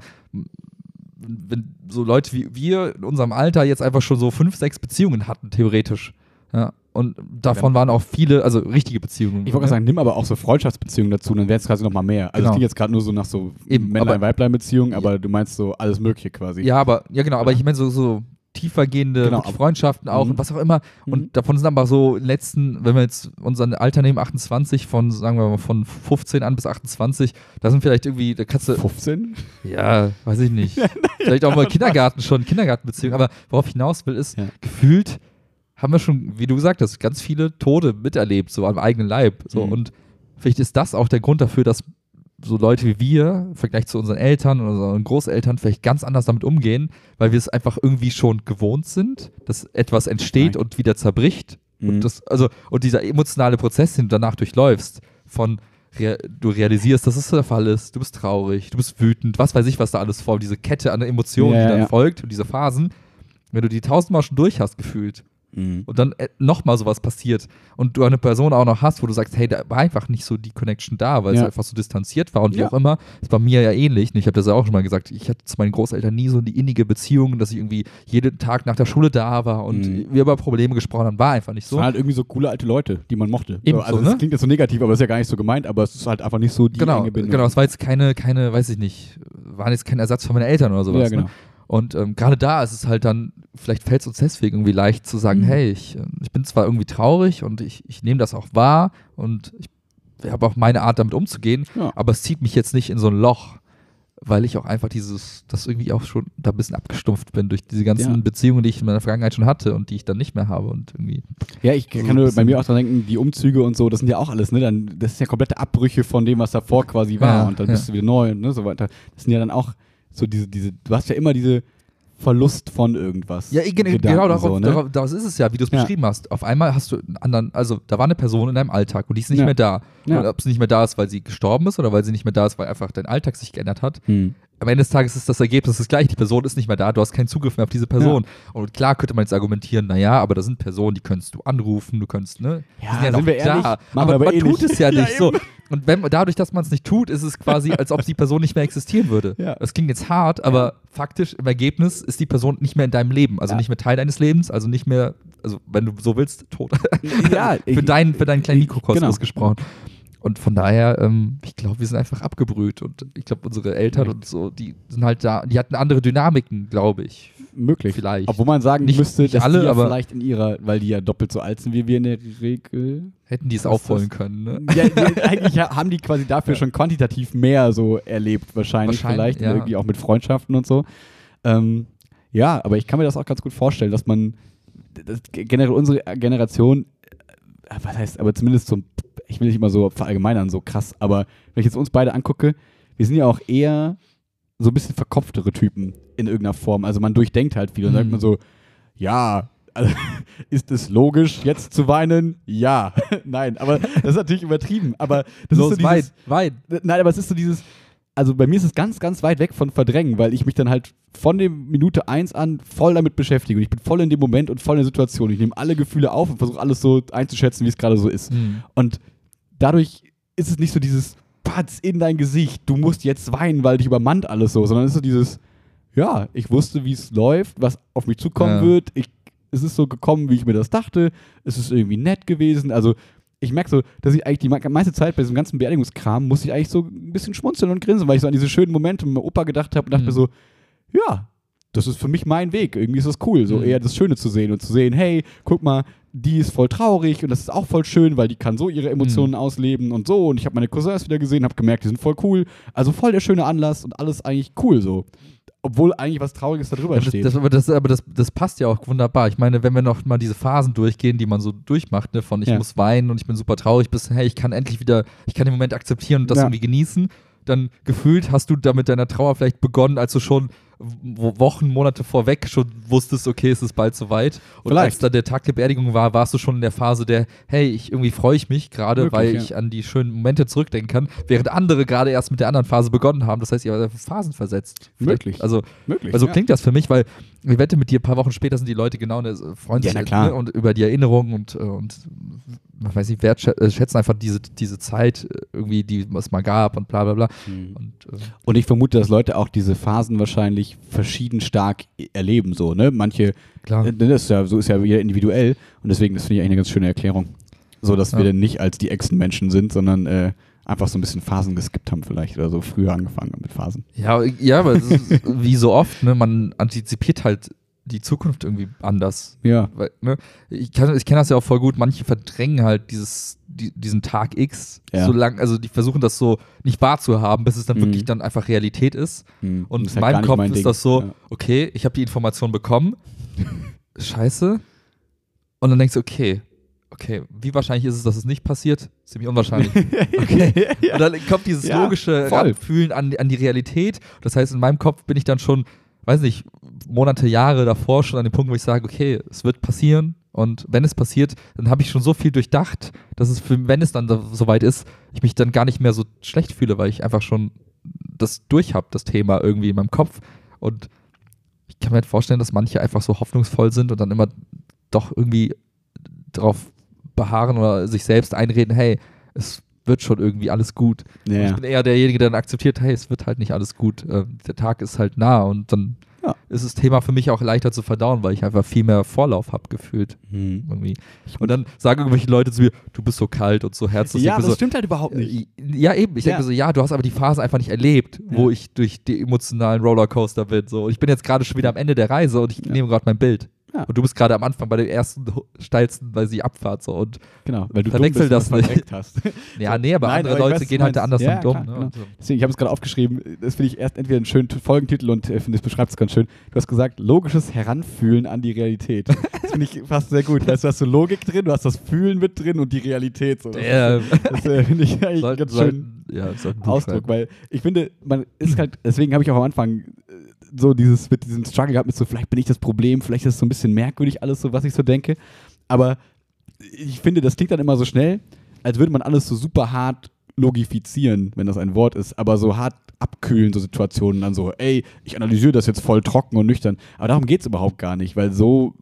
wenn so Leute wie wir in unserem Alter jetzt einfach schon so 5, 6 Beziehungen hatten, theoretisch. Ja. Und davon waren auch viele, also richtige Beziehungen. Ich wollte gerade sagen, nimm aber auch so Freundschaftsbeziehungen dazu, dann wären es quasi noch mal mehr. Also es klingt jetzt gerade nur so nach so Männlein-Weiblein-Beziehungen, aber du meinst so alles Mögliche quasi. Ja, aber ich meine so tiefergehende Freundschaften auch und was auch immer. Und davon sind aber so wenn wir jetzt unser Alter nehmen, 28, sagen wir mal von 15 an bis 28, da sind vielleicht irgendwie, da kannst du 15? Ja, weiß ich nicht. Vielleicht auch mal Kindergartenbeziehungen. Aber worauf ich hinaus will, ist, gefühlt haben wir schon, wie du gesagt hast, ganz viele Tode miterlebt, so am eigenen Leib. So. Und vielleicht ist das auch der Grund dafür, dass so Leute wie wir im Vergleich zu unseren Eltern oder unseren Großeltern vielleicht ganz anders damit umgehen, weil wir es einfach irgendwie schon gewohnt sind, dass etwas entsteht und wieder zerbricht. Und dieser emotionale Prozess, den du danach durchläufst, von du realisierst, dass es der Fall ist, du bist traurig, du bist wütend, was weiß ich, was da alles vorkommt, diese Kette an Emotionen, die dann folgt und diese Phasen, wenn du die 1000-mal schon durch hast gefühlt, und dann nochmal sowas passiert und du eine Person auch noch hast, wo du sagst, hey, da war einfach nicht so die Connection da, weil es einfach so distanziert war und wie auch immer. Das war mir ja ähnlich. Ich habe das ja auch schon mal gesagt, ich hatte zu meinen Großeltern nie so die innige Beziehung, dass ich irgendwie jeden Tag nach der Schule da war und wir über Probleme gesprochen haben, war einfach nicht so. Es waren halt irgendwie so coole alte Leute, die man mochte. Also das klingt jetzt so negativ, aber das ist ja gar nicht so gemeint, aber es ist halt einfach nicht so die enge Bindung. Genau, es war jetzt keine, weiß ich nicht, waren jetzt kein Ersatz für meine Eltern oder sowas. Ja, genau. Ne? Und gerade da ist es halt dann, vielleicht fällt es uns deswegen irgendwie leicht zu sagen, hey, ich bin zwar irgendwie traurig und ich nehme das auch wahr und ich habe auch meine Art damit umzugehen, aber es zieht mich jetzt nicht in so ein Loch, weil ich auch einfach das irgendwie auch schon da ein bisschen abgestumpft bin durch diese ganzen Beziehungen, die ich in meiner Vergangenheit schon hatte und die ich dann nicht mehr habe und irgendwie. Ja, ich kann nur bei mir auch dran denken, die Umzüge und so, das sind ja auch alles, ne, das ist ja komplette Abbrüche von dem, was davor quasi war und dann bist du wieder neu und so weiter. Das sind ja dann auch so diese, du hast ja immer diese Verlust von irgendwas. Ja, genau, das ist es ja, wie du es beschrieben hast. Auf einmal hast du einen anderen, also da war eine Person in deinem Alltag und die ist nicht mehr da. Ja. Und ob sie nicht mehr da ist, weil sie gestorben ist oder weil sie nicht mehr da ist, weil einfach dein Alltag sich geändert hat. Am Ende des Tages ist das Ergebnis das gleiche. Die Person ist nicht mehr da, du hast keinen Zugriff mehr auf diese Person. Und klar könnte man jetzt argumentieren, naja, aber da sind Personen, die könntest du anrufen, du könntest, ne? Ja, sind ja noch wir ehrlich, da. Aber man tut es ja nicht so. Und dadurch, dass man es nicht tut, ist es quasi, als ob die Person nicht mehr existieren würde. Ja. Das klingt jetzt hart, aber faktisch im Ergebnis ist die Person nicht mehr in deinem Leben. Also nicht mehr Teil deines Lebens, also nicht mehr, also wenn du so willst, tot. Ja, für deinen kleinen Mikrokosmos gesprochen. Und von daher, ich glaube, wir sind einfach abgebrüht. Und ich glaube, unsere Eltern und so, die sind halt da, die hatten andere Dynamiken, glaube ich. Möglich. Vielleicht. Obwohl man sagen müsste, dass alle, die aber vielleicht in ihrer, weil die ja doppelt so alt sind wie wir in der Regel. Hätten die es aufholen können, ne? Ja, eigentlich haben die quasi dafür schon quantitativ mehr so erlebt, wahrscheinlich vielleicht irgendwie auch mit Freundschaften und so. Ja, aber ich kann mir das auch ganz gut vorstellen, dass man generell unsere Generation, was heißt, aber zumindest so, ich will nicht immer so verallgemeinern, so krass, aber wenn ich jetzt uns beide angucke, wir sind ja auch eher so ein bisschen verkopftere Typen in irgendeiner Form. Also man durchdenkt halt viel und sagt man so, ja, also, ist es logisch, jetzt zu weinen? Ja. Nein, aber das ist natürlich übertrieben. Aber das ist so dieses, Wein. Nein, aber es ist so dieses, also bei mir ist es ganz, ganz weit weg von Verdrängen, weil ich mich dann halt von der Minute 1 an voll damit beschäftige. Und ich bin voll in dem Moment und voll in der Situation. Ich nehme alle Gefühle auf und versuche alles so einzuschätzen, wie es gerade so ist. Und dadurch ist es nicht so dieses Patz in dein Gesicht, du musst jetzt weinen, weil dich übermannt alles so, sondern es ist so dieses, ja, ich wusste, wie es läuft, was auf mich zukommen wird. Es ist so gekommen, wie ich mir das dachte. Es ist irgendwie nett gewesen. Also ich merke so, dass ich eigentlich die meiste Zeit bei diesem ganzen Beerdigungskram musste ich eigentlich so ein bisschen schmunzeln und grinsen, weil ich so an diese schönen Momente mit meinem Opa gedacht habe und dachte mir so, ja, das ist für mich mein Weg. Irgendwie ist das cool, so eher das Schöne zu sehen und zu sehen, hey, guck mal, die ist voll traurig und das ist auch voll schön, weil die kann so ihre Emotionen ausleben und so. Und ich habe meine Cousins wieder gesehen, habe gemerkt, die sind voll cool. Also voll der schöne Anlass und alles eigentlich cool so. Obwohl eigentlich was Trauriges da drüber steht. Aber das passt ja auch wunderbar. Ich meine, wenn wir noch mal diese Phasen durchgehen, die man so durchmacht, ne, von ich muss weinen und ich bin super traurig, bis hey, ich kann den Moment akzeptieren und das irgendwie genießen, dann gefühlt hast du da mit deiner Trauer vielleicht begonnen, als du schon Wochen, Monate vorweg schon wusstest, okay, es ist bald soweit. Und Vielleicht. als dann der Tag der Beerdigung war, warst du schon in der Phase der, hey, irgendwie freue ich mich gerade, weil ich an die schönen Momente zurückdenken kann, während andere gerade erst mit der anderen Phase begonnen haben. Das heißt, ihr wart Phasen versetzt. Möglich. Also klingt das für mich, weil ich wette, mit dir ein paar Wochen später sind die Leute genau in der Freundschaft, ne, und über die Erinnerungen und man weiß nicht, schätzen einfach diese Zeit irgendwie, die es mal gab und bla bla bla. Und ich vermute, dass Leute auch diese Phasen wahrscheinlich verschieden stark erleben, so, ne? Manche, Klar. So ist ja jeder individuell und deswegen, das finde ich eigentlich eine ganz schöne Erklärung. So, dass wir dann nicht als die Echsenmenschen sind, sondern einfach so ein bisschen Phasen geskippt haben vielleicht oder so früher angefangen haben mit Phasen. Ja, aber es ist, wie so oft, ne, man antizipiert halt die Zukunft irgendwie anders. Ja. Weil, ne, ich kenne das ja auch voll gut, manche verdrängen halt diesen Tag X so lang, also die versuchen das so nicht wahrzuhaben, bis es dann wirklich dann einfach Realität ist. Und in meinem Kopf ist das so, okay, ich habe die Information bekommen, scheiße, und dann denkst du, okay, wie wahrscheinlich ist es, dass es nicht passiert? Ziemlich unwahrscheinlich. Okay. Und dann kommt dieses logische Fühlen an die Realität. Das heißt, in meinem Kopf bin ich dann schon, weiß nicht, Monate, Jahre davor schon an dem Punkt, wo ich sage, okay, es wird passieren. Und wenn es passiert, dann habe ich schon so viel durchdacht, dass es, wenn es dann soweit ist, ich mich dann gar nicht mehr so schlecht fühle, weil ich einfach schon das durch habe, das Thema irgendwie in meinem Kopf. Und ich kann mir halt vorstellen, dass manche einfach so hoffnungsvoll sind und dann immer doch irgendwie drauf beharren oder sich selbst einreden, hey, es wird schon irgendwie alles gut. Ja. Ich bin eher derjenige, der dann akzeptiert, hey, es wird halt nicht alles gut. Der Tag ist halt nah und dann ist das Thema für mich auch leichter zu verdauen, weil ich einfach viel mehr Vorlauf habe gefühlt. Irgendwie. Und dann sagen irgendwelche Leute zu mir, du bist so kalt und so herzlich. Ja, das stimmt halt überhaupt nicht. Ja, eben. Ich denke mir so, du hast aber die Phase einfach nicht erlebt, wo ich durch die emotionalen Rollercoaster bin. So. Und ich bin jetzt gerade schon wieder am Ende der Reise und ich nehme gerade mein Bild. Ja. Und du bist gerade am Anfang bei der ersten steilsten, weil sie Abfahrt so und genau, weil du verwechsel das nicht. Hast. Ja, nee, aber andere Leute gehen halt anders und dumm. Klar, ne? Genau. Deswegen, ich habe es gerade aufgeschrieben, das finde ich erst entweder einen schönen Folgentitel und finde, es beschreibt es ganz schön. Du hast gesagt, logisches Heranfühlen an die Realität. Das finde ich fast sehr gut. Weißt, du hast so Logik drin, du hast das Fühlen mit drin und die Realität. So. Das finde ich eigentlich einen ganz schönen Ausdruck, weil ich finde, man ist halt, deswegen habe ich auch am Anfang so mit diesem Struggle gehabt, mit so, vielleicht bin ich das Problem, vielleicht ist es so ein bisschen merkwürdig alles so, was ich so denke, aber ich finde, das klingt dann immer so schnell, als würde man alles so super hart logifizieren, wenn das ein Wort ist, aber so hart abkühlen, so Situationen dann so, ey, ich analysiere das jetzt voll trocken und nüchtern, aber darum geht es überhaupt gar nicht, weil so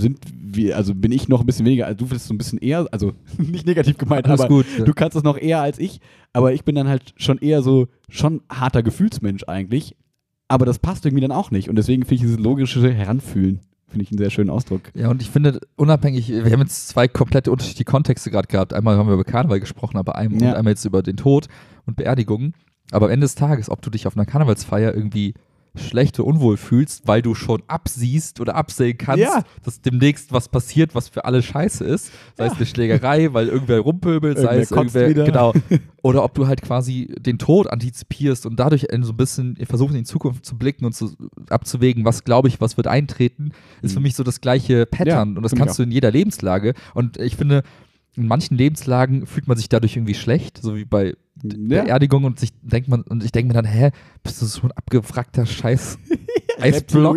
bin ich noch ein bisschen weniger, also du bist so ein bisschen eher, also nicht negativ gemeint, alles aber gut, du kannst es noch eher als ich, aber ich bin dann halt schon eher so, schon harter Gefühlsmensch eigentlich. Aber das passt irgendwie dann auch nicht. Und deswegen finde ich dieses logische Heranfühlen, finde ich einen sehr schönen Ausdruck. Ja, und ich finde, unabhängig, wir haben jetzt zwei komplett unterschiedliche Kontexte gerade gehabt. Einmal haben wir über Karneval gesprochen, und einmal jetzt über den Tod und Beerdigungen. Aber am Ende des Tages, ob du dich auf einer Karnevalsfeier irgendwie schlecht oder unwohl fühlst, weil du schon absiehst oder absehen kannst, dass demnächst was passiert, was für alle scheiße ist. Sei es eine Schlägerei, weil irgendwer rumpöbelt, sei es irgendwer, genau. Oder ob du halt quasi den Tod antizipierst und dadurch so ein bisschen versuchst, in die Zukunft zu blicken und abzuwägen, was glaube ich, was wird eintreten, ist für mich so das gleiche Pattern. Und das kannst du in jeder Lebenslage. Und ich finde, in manchen Lebenslagen fühlt man sich dadurch irgendwie schlecht, so wie bei Beerdigung und ich denke mir dann, bist du so ein abgewrackter Scheiß Eisblock?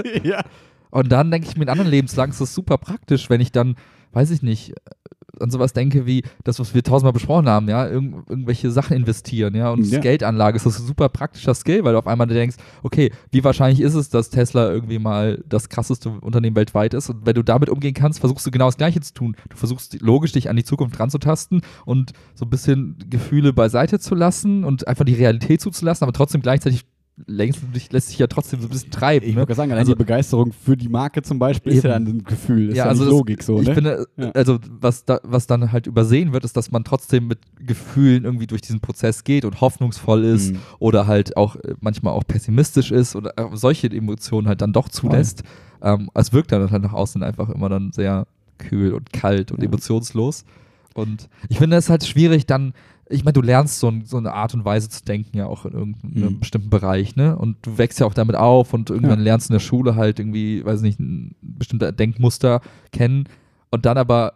Und dann denke ich mir, in anderen Lebenslagen ist das super praktisch, wenn ich dann, weiß ich nicht, an sowas denke wie das, was wir tausendmal besprochen haben, irgendwelche Sachen investieren, und Geldanlage ist das ein super praktischer Skill, weil du auf einmal denkst, okay, wie wahrscheinlich ist es, dass Tesla irgendwie mal das krasseste Unternehmen weltweit ist, und wenn du damit umgehen kannst, versuchst du genau das Gleiche zu tun. Du versuchst logisch dich an die Zukunft ranzutasten und so ein bisschen Gefühle beiseite zu lassen und einfach die Realität zuzulassen, aber trotzdem gleichzeitig lässt sich ja trotzdem so ein bisschen treiben. Ich würde sagen, also die Begeisterung für die Marke zum Beispiel ist ja dann ein Gefühl, ist ja also nicht Logik so, ne? Ich finde, also was dann halt übersehen wird, ist, dass man trotzdem mit Gefühlen irgendwie durch diesen Prozess geht und hoffnungsvoll ist oder halt auch manchmal auch pessimistisch ist oder solche Emotionen halt dann doch zulässt. Es wirkt dann halt nach außen einfach immer dann sehr kühl und kalt und emotionslos. Und ich finde es halt schwierig dann, ich meine, du lernst so eine Art und Weise zu denken ja auch in irgendeinem bestimmten Bereich, ne? Und du wächst ja auch damit auf und irgendwann lernst du in der Schule halt irgendwie, weiß nicht, ein bestimmter Denkmuster kennen und dann aber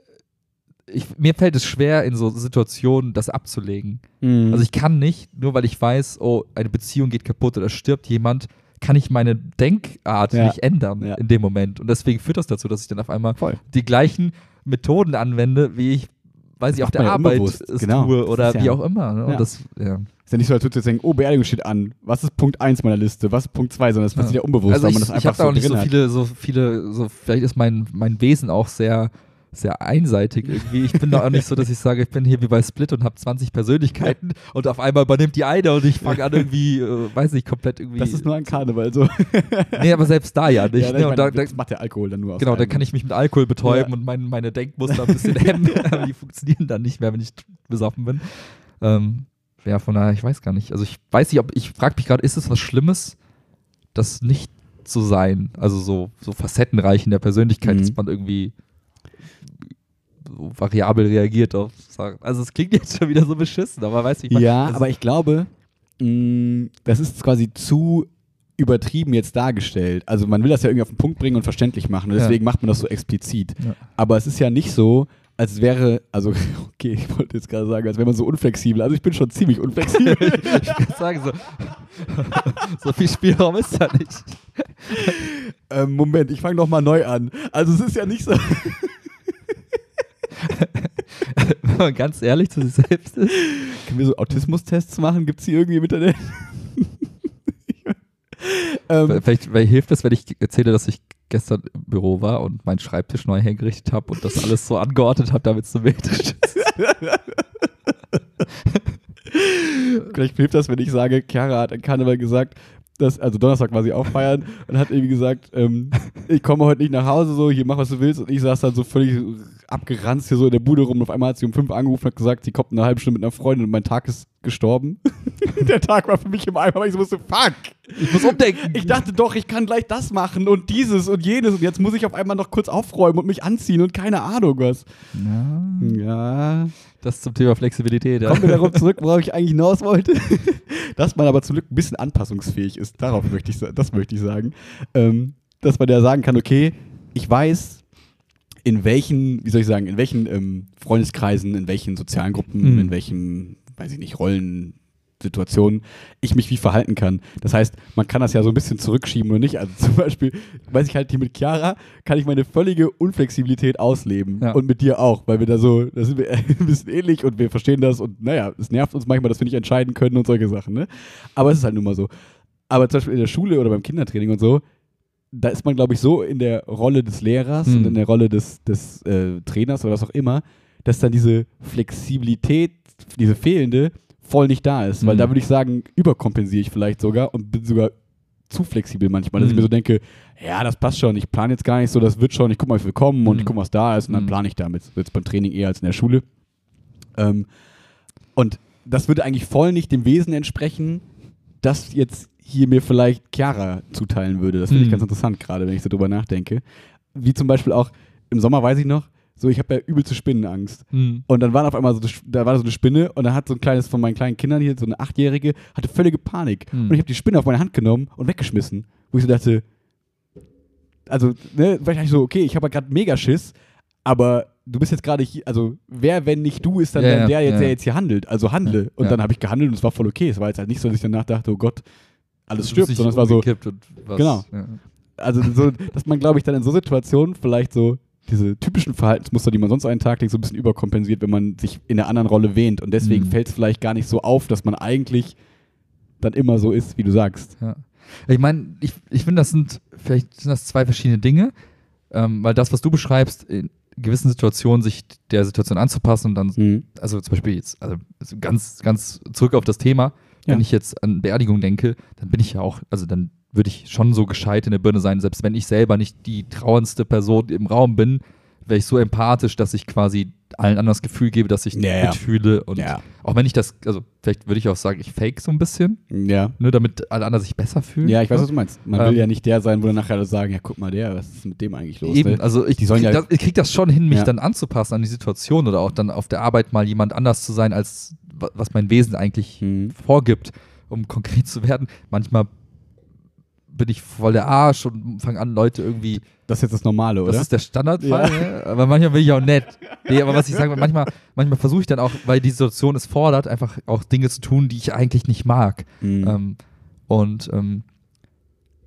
mir fällt es schwer, in so Situationen das abzulegen. Also ich kann nicht, nur weil ich weiß, oh, eine Beziehung geht kaputt oder stirbt jemand, kann ich meine Denkart nicht ändern in dem Moment. Und deswegen führt das dazu, dass ich dann auf einmal die gleichen Methoden anwende, wie ich, weiß ich, auf der Arbeit tue oder wie auch immer. Ne? Und das, ist ja nicht so, als würdest du jetzt denken, Beerdigung steht an. Was ist Punkt 1 meiner Liste? Was ist Punkt 2? Sondern das passiert ja unbewusst, also weil man das einfach so drin hat. Ich habe da auch nicht so viele, vielleicht ist mein Wesen auch sehr einseitig irgendwie. Ich bin da auch nicht so, dass ich sage, ich bin hier wie bei Split und habe 20 Persönlichkeiten und auf einmal übernimmt die eine und ich fange an irgendwie, weiß nicht, komplett irgendwie. Das ist nur ein Karneval so. Nee, aber selbst da ja nicht. Ja, ne? Das macht der Alkohol dann nur aus. Genau, da kann ich mich mit Alkohol betäuben und meine Denkmuster ein bisschen hemmen. Aber die funktionieren dann nicht mehr, wenn ich besoffen bin. Von daher, ich weiß gar nicht. Also ich weiß nicht, ich frage mich gerade, ist es was Schlimmes, das nicht zu sein? Also so facettenreich in der Persönlichkeit, dass man irgendwie so variabel reagiert auf Sachen. Also es klingt jetzt schon wieder so beschissen, aber weiß ich. Aber ich glaube, das ist quasi zu übertrieben jetzt dargestellt. Also man will das ja irgendwie auf den Punkt bringen und verständlich machen und deswegen macht man das so explizit. Ja. Aber es ist ja nicht so, als wäre, also okay, ich wollte jetzt gerade sagen, als wäre man so unflexibel. Also ich bin schon ziemlich unflexibel. Ich kann sagen, so viel Spielraum ist da nicht. Moment, ich fange nochmal neu an. Also es ist ja nicht so... Wenn man ganz ehrlich zu sich selbst ist. Können wir so Autismus-Tests machen? Gibt es die irgendwie im Internet? Vielleicht hilft es, wenn ich erzähle, dass ich gestern im Büro war und meinen Schreibtisch neu hergerichtet habe und das alles so angeordnet habe, damit es symmetrisch ist. Vielleicht hilft das, wenn ich sage, Chiara hat an Karneval gesagt, also Donnerstag war sie auch feiern und hat irgendwie gesagt, ich komme heute nicht nach Hause, so, hier mach was du willst, und ich saß dann so völlig abgeranzt hier so in der Bude rum und auf einmal hat sie um 5 angerufen und hat gesagt, sie kommt eine halbe Stunde mit einer Freundin und mein Tag ist gestorben. Der Tag war für mich im Eimer, weil ich so wusste, fuck, ich muss umdenken. Ich dachte doch, ich kann gleich das machen und dieses und jenes und jetzt muss ich auf einmal noch kurz aufräumen und mich anziehen und keine Ahnung was. Ja. Das zum Thema Flexibilität. Kommen wir darauf zurück, worauf ich eigentlich hinaus wollte. Dass man aber zum Glück ein bisschen anpassungsfähig ist. Das möchte ich sagen. Dass man ja sagen kann, okay, ich weiß, in welchen Freundeskreisen, in welchen sozialen Gruppen, in welchen, weiß ich nicht, Rollensituationen ich mich wie verhalten kann. Das heißt, man kann das ja so ein bisschen zurückschieben oder nicht. Also zum Beispiel, weiß ich halt, hier mit Chiara kann ich meine völlige Unflexibilität ausleben. Ja. Und mit dir auch, weil da sind wir ein bisschen ähnlich und wir verstehen das und naja, es nervt uns manchmal, dass wir nicht entscheiden können und solche Sachen, ne? Aber es ist halt nun mal so. Aber zum Beispiel in der Schule oder beim Kindertraining und so, da ist man, glaube ich, so in der Rolle des Lehrers und in der Rolle des Trainers oder was auch immer, dass dann diese Flexibilität, diese fehlende, voll nicht da ist. Weil da würde ich sagen, überkompensiere ich vielleicht sogar und bin sogar zu flexibel manchmal, dass ich mir so denke, ja, das passt schon, ich plane jetzt gar nicht so, das wird schon, ich gucke mal, wie wir kommen und ich gucke, was da ist und dann plane ich damit. Jetzt beim Training eher als in der Schule. Und das würde eigentlich voll nicht dem Wesen entsprechen, das jetzt hier mir vielleicht Chiara zuteilen würde. Das finde ich ganz interessant gerade, wenn ich so drüber nachdenke. Wie zum Beispiel auch, im Sommer weiß ich noch, so ich habe ja übelste Spinnenangst. Und dann war auf einmal da war so eine Spinne und dann hat so ein kleines von meinen kleinen Kindern hier, so eine 8-Jährige, hatte völlige Panik. Und ich habe die Spinne auf meine Hand genommen und weggeschmissen. Wo ich so dachte, also, ne, war ich so, okay, ich habe ja gerade mega Schiss, aber du bist jetzt gerade hier, also wer, wenn nicht du, ist dann der jetzt hier handelt. Also handle. Und dann habe ich gehandelt und es war voll okay. Es war jetzt halt nicht so, dass ich danach dachte, oh Gott, alles stirbt, sondern es war so, genau. Ja. Also so, dass man, glaube ich, dann in so Situationen vielleicht so diese typischen Verhaltensmuster, die man sonst einen Tag legt, so ein bisschen überkompensiert, wenn man sich in der anderen Rolle wähnt. Und deswegen fällt es vielleicht gar nicht so auf, dass man eigentlich dann immer so ist, wie du sagst. Ja. Ich meine, ich finde, vielleicht sind das zwei verschiedene Dinge, weil das, was du beschreibst, in gewissen Situationen sich der Situation anzupassen und dann, also zum Beispiel jetzt, also ganz, ganz zurück auf das Thema, wenn ich jetzt an Beerdigung denke, dann bin ich ja auch, also dann würde ich schon so gescheit in der Birne sein, selbst wenn ich selber nicht die trauerndste Person im Raum bin, wäre ich so empathisch, dass ich quasi allen anderen das Gefühl gebe, dass ich mitfühle und auch wenn ich das, also vielleicht würde ich auch sagen, ich fake so ein bisschen, nur damit alle anderen sich besser fühlen. Ja, ich weiß, was du meinst. Man will ja nicht der sein, wo dann nachher sagen, ja guck mal was ist mit dem eigentlich los? Eben, ne? also ich krieg das schon hin, mich dann anzupassen an die Situation oder auch dann auf der Arbeit mal jemand anders zu sein, als was mein Wesen eigentlich vorgibt, um konkret zu werden. Manchmal bin ich voll der Arsch und fange an, Leute irgendwie. Das ist jetzt das Normale, oder? Das ist der Standardfall, ne? Aber manchmal bin ich auch nett. Nee, aber was ich sage, manchmal versuche ich dann auch, weil die Situation es fordert, einfach auch Dinge zu tun, die ich eigentlich nicht mag.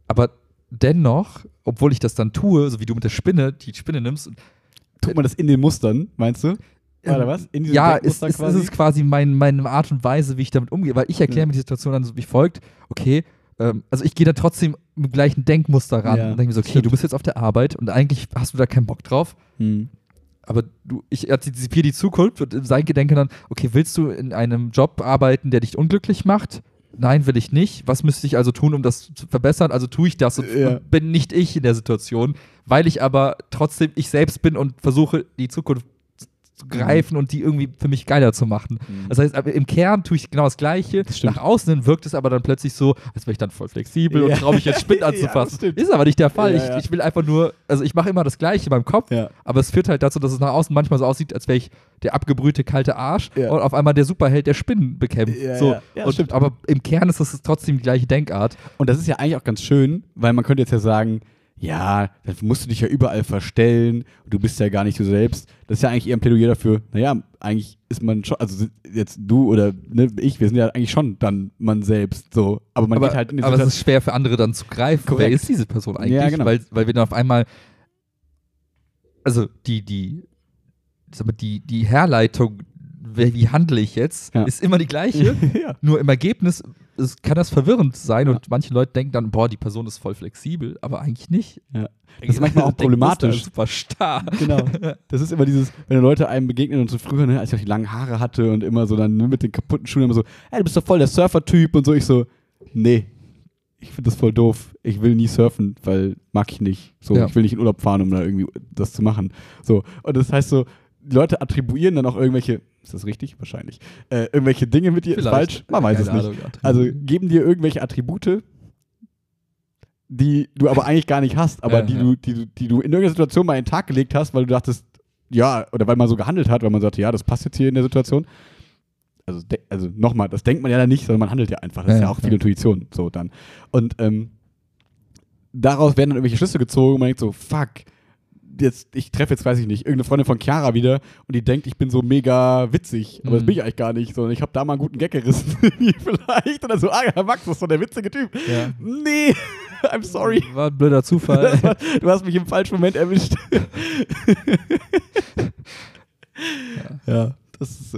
aber dennoch, obwohl ich das dann tue, so wie du mit der Spinne, die Spinne nimmst. Tut man das in den Mustern, meinst du? Oder was? In diesem Ja, Denkmuster es ist quasi meine Art und Weise, wie ich damit umgehe, weil ich erkläre mir die Situation dann so wie folgt, okay, also ich gehe da trotzdem mit dem gleichen Denkmuster ran und denke mir so, okay, du bist jetzt auf der Arbeit und eigentlich hast du da keinen Bock drauf, aber ich antizipiere die Zukunft und sein Gedanke dann, okay, willst du in einem Job arbeiten, der dich unglücklich macht? Nein, will ich nicht. Was müsste ich also tun, um das zu verbessern? Also tue ich das und bin nicht ich in der Situation, weil ich aber trotzdem ich selbst bin und versuche, die Zukunft zu greifen und die irgendwie für mich geiler zu machen. Das heißt, aber im Kern tue ich genau das Gleiche. Nach außen hin wirkt es aber dann plötzlich so, als wäre ich dann voll flexibel und traue mich jetzt Spinnen anzufassen. Ist aber nicht der Fall. Ich will einfach nur, also ich mache immer das Gleiche in meinem Kopf, aber es führt halt dazu, dass es nach außen manchmal so aussieht, als wäre ich der abgebrühte kalte Arsch und auf einmal der Superheld, der Spinnen bekämpft. Aber im Kern ist das trotzdem die gleiche Denkart. Und das ist ja eigentlich auch ganz schön, weil man könnte jetzt ja sagen, ja, dann musst du dich ja überall verstellen, du bist ja gar nicht du selbst. Das ist ja eigentlich eher ein Plädoyer dafür, naja, eigentlich ist man schon, also jetzt du oder ich, wir sind ja eigentlich schon dann man selbst, so. Aber man geht halt in die Aber es ist schwer für andere dann zu greifen, wer ist diese Person eigentlich, weil wir dann auf einmal, also die Herleitung, wie handle ich jetzt, ist immer die gleiche, nur im Ergebnis kann das verwirrend sein und manche Leute denken dann, boah, die Person ist voll flexibel, aber eigentlich nicht. Ja. Das ist manchmal auch problematisch. Super starr. Genau. Das ist immer dieses, wenn Leute einem begegnen und so früher, ne, als ich auch die langen Haare hatte und immer so dann mit den kaputten Schuhen immer so, hey, du bist doch voll der Surfer-Typ und so. Ich so, nee, ich finde das voll doof. Ich will nie surfen, weil mag ich nicht. So, ich will nicht in Urlaub fahren, um da irgendwie das zu machen. So. Und das heißt so, die Leute attribuieren dann auch irgendwelche, ist das richtig? Wahrscheinlich. Irgendwelche Dinge mit dir, ist falsch? Man weiß es nicht. Also geben dir irgendwelche Attribute, die du aber eigentlich gar nicht hast, aber die du in irgendeiner Situation mal in den Tag gelegt hast, weil du dachtest, ja, oder weil man so gehandelt hat, weil man sagte, ja, das passt jetzt hier in der Situation. Also nochmal, das denkt man ja dann nicht, sondern man handelt ja einfach. Das ist ja auch viel Intuition. So dann. Und daraus werden dann irgendwelche Schlüsse gezogen und man denkt so, fuck, ich treffe jetzt, weiß ich nicht, irgendeine Freundin von Chiara wieder und die denkt, ich bin so mega witzig, aber das bin ich eigentlich gar nicht, sondern ich habe da mal einen guten Gag gerissen, vielleicht, oder so, Herr Max, das ist doch der witzige Typ. Ja. Nee, I'm sorry. War ein blöder Zufall. Du hast mich im falschen Moment erwischt. Ja, das ist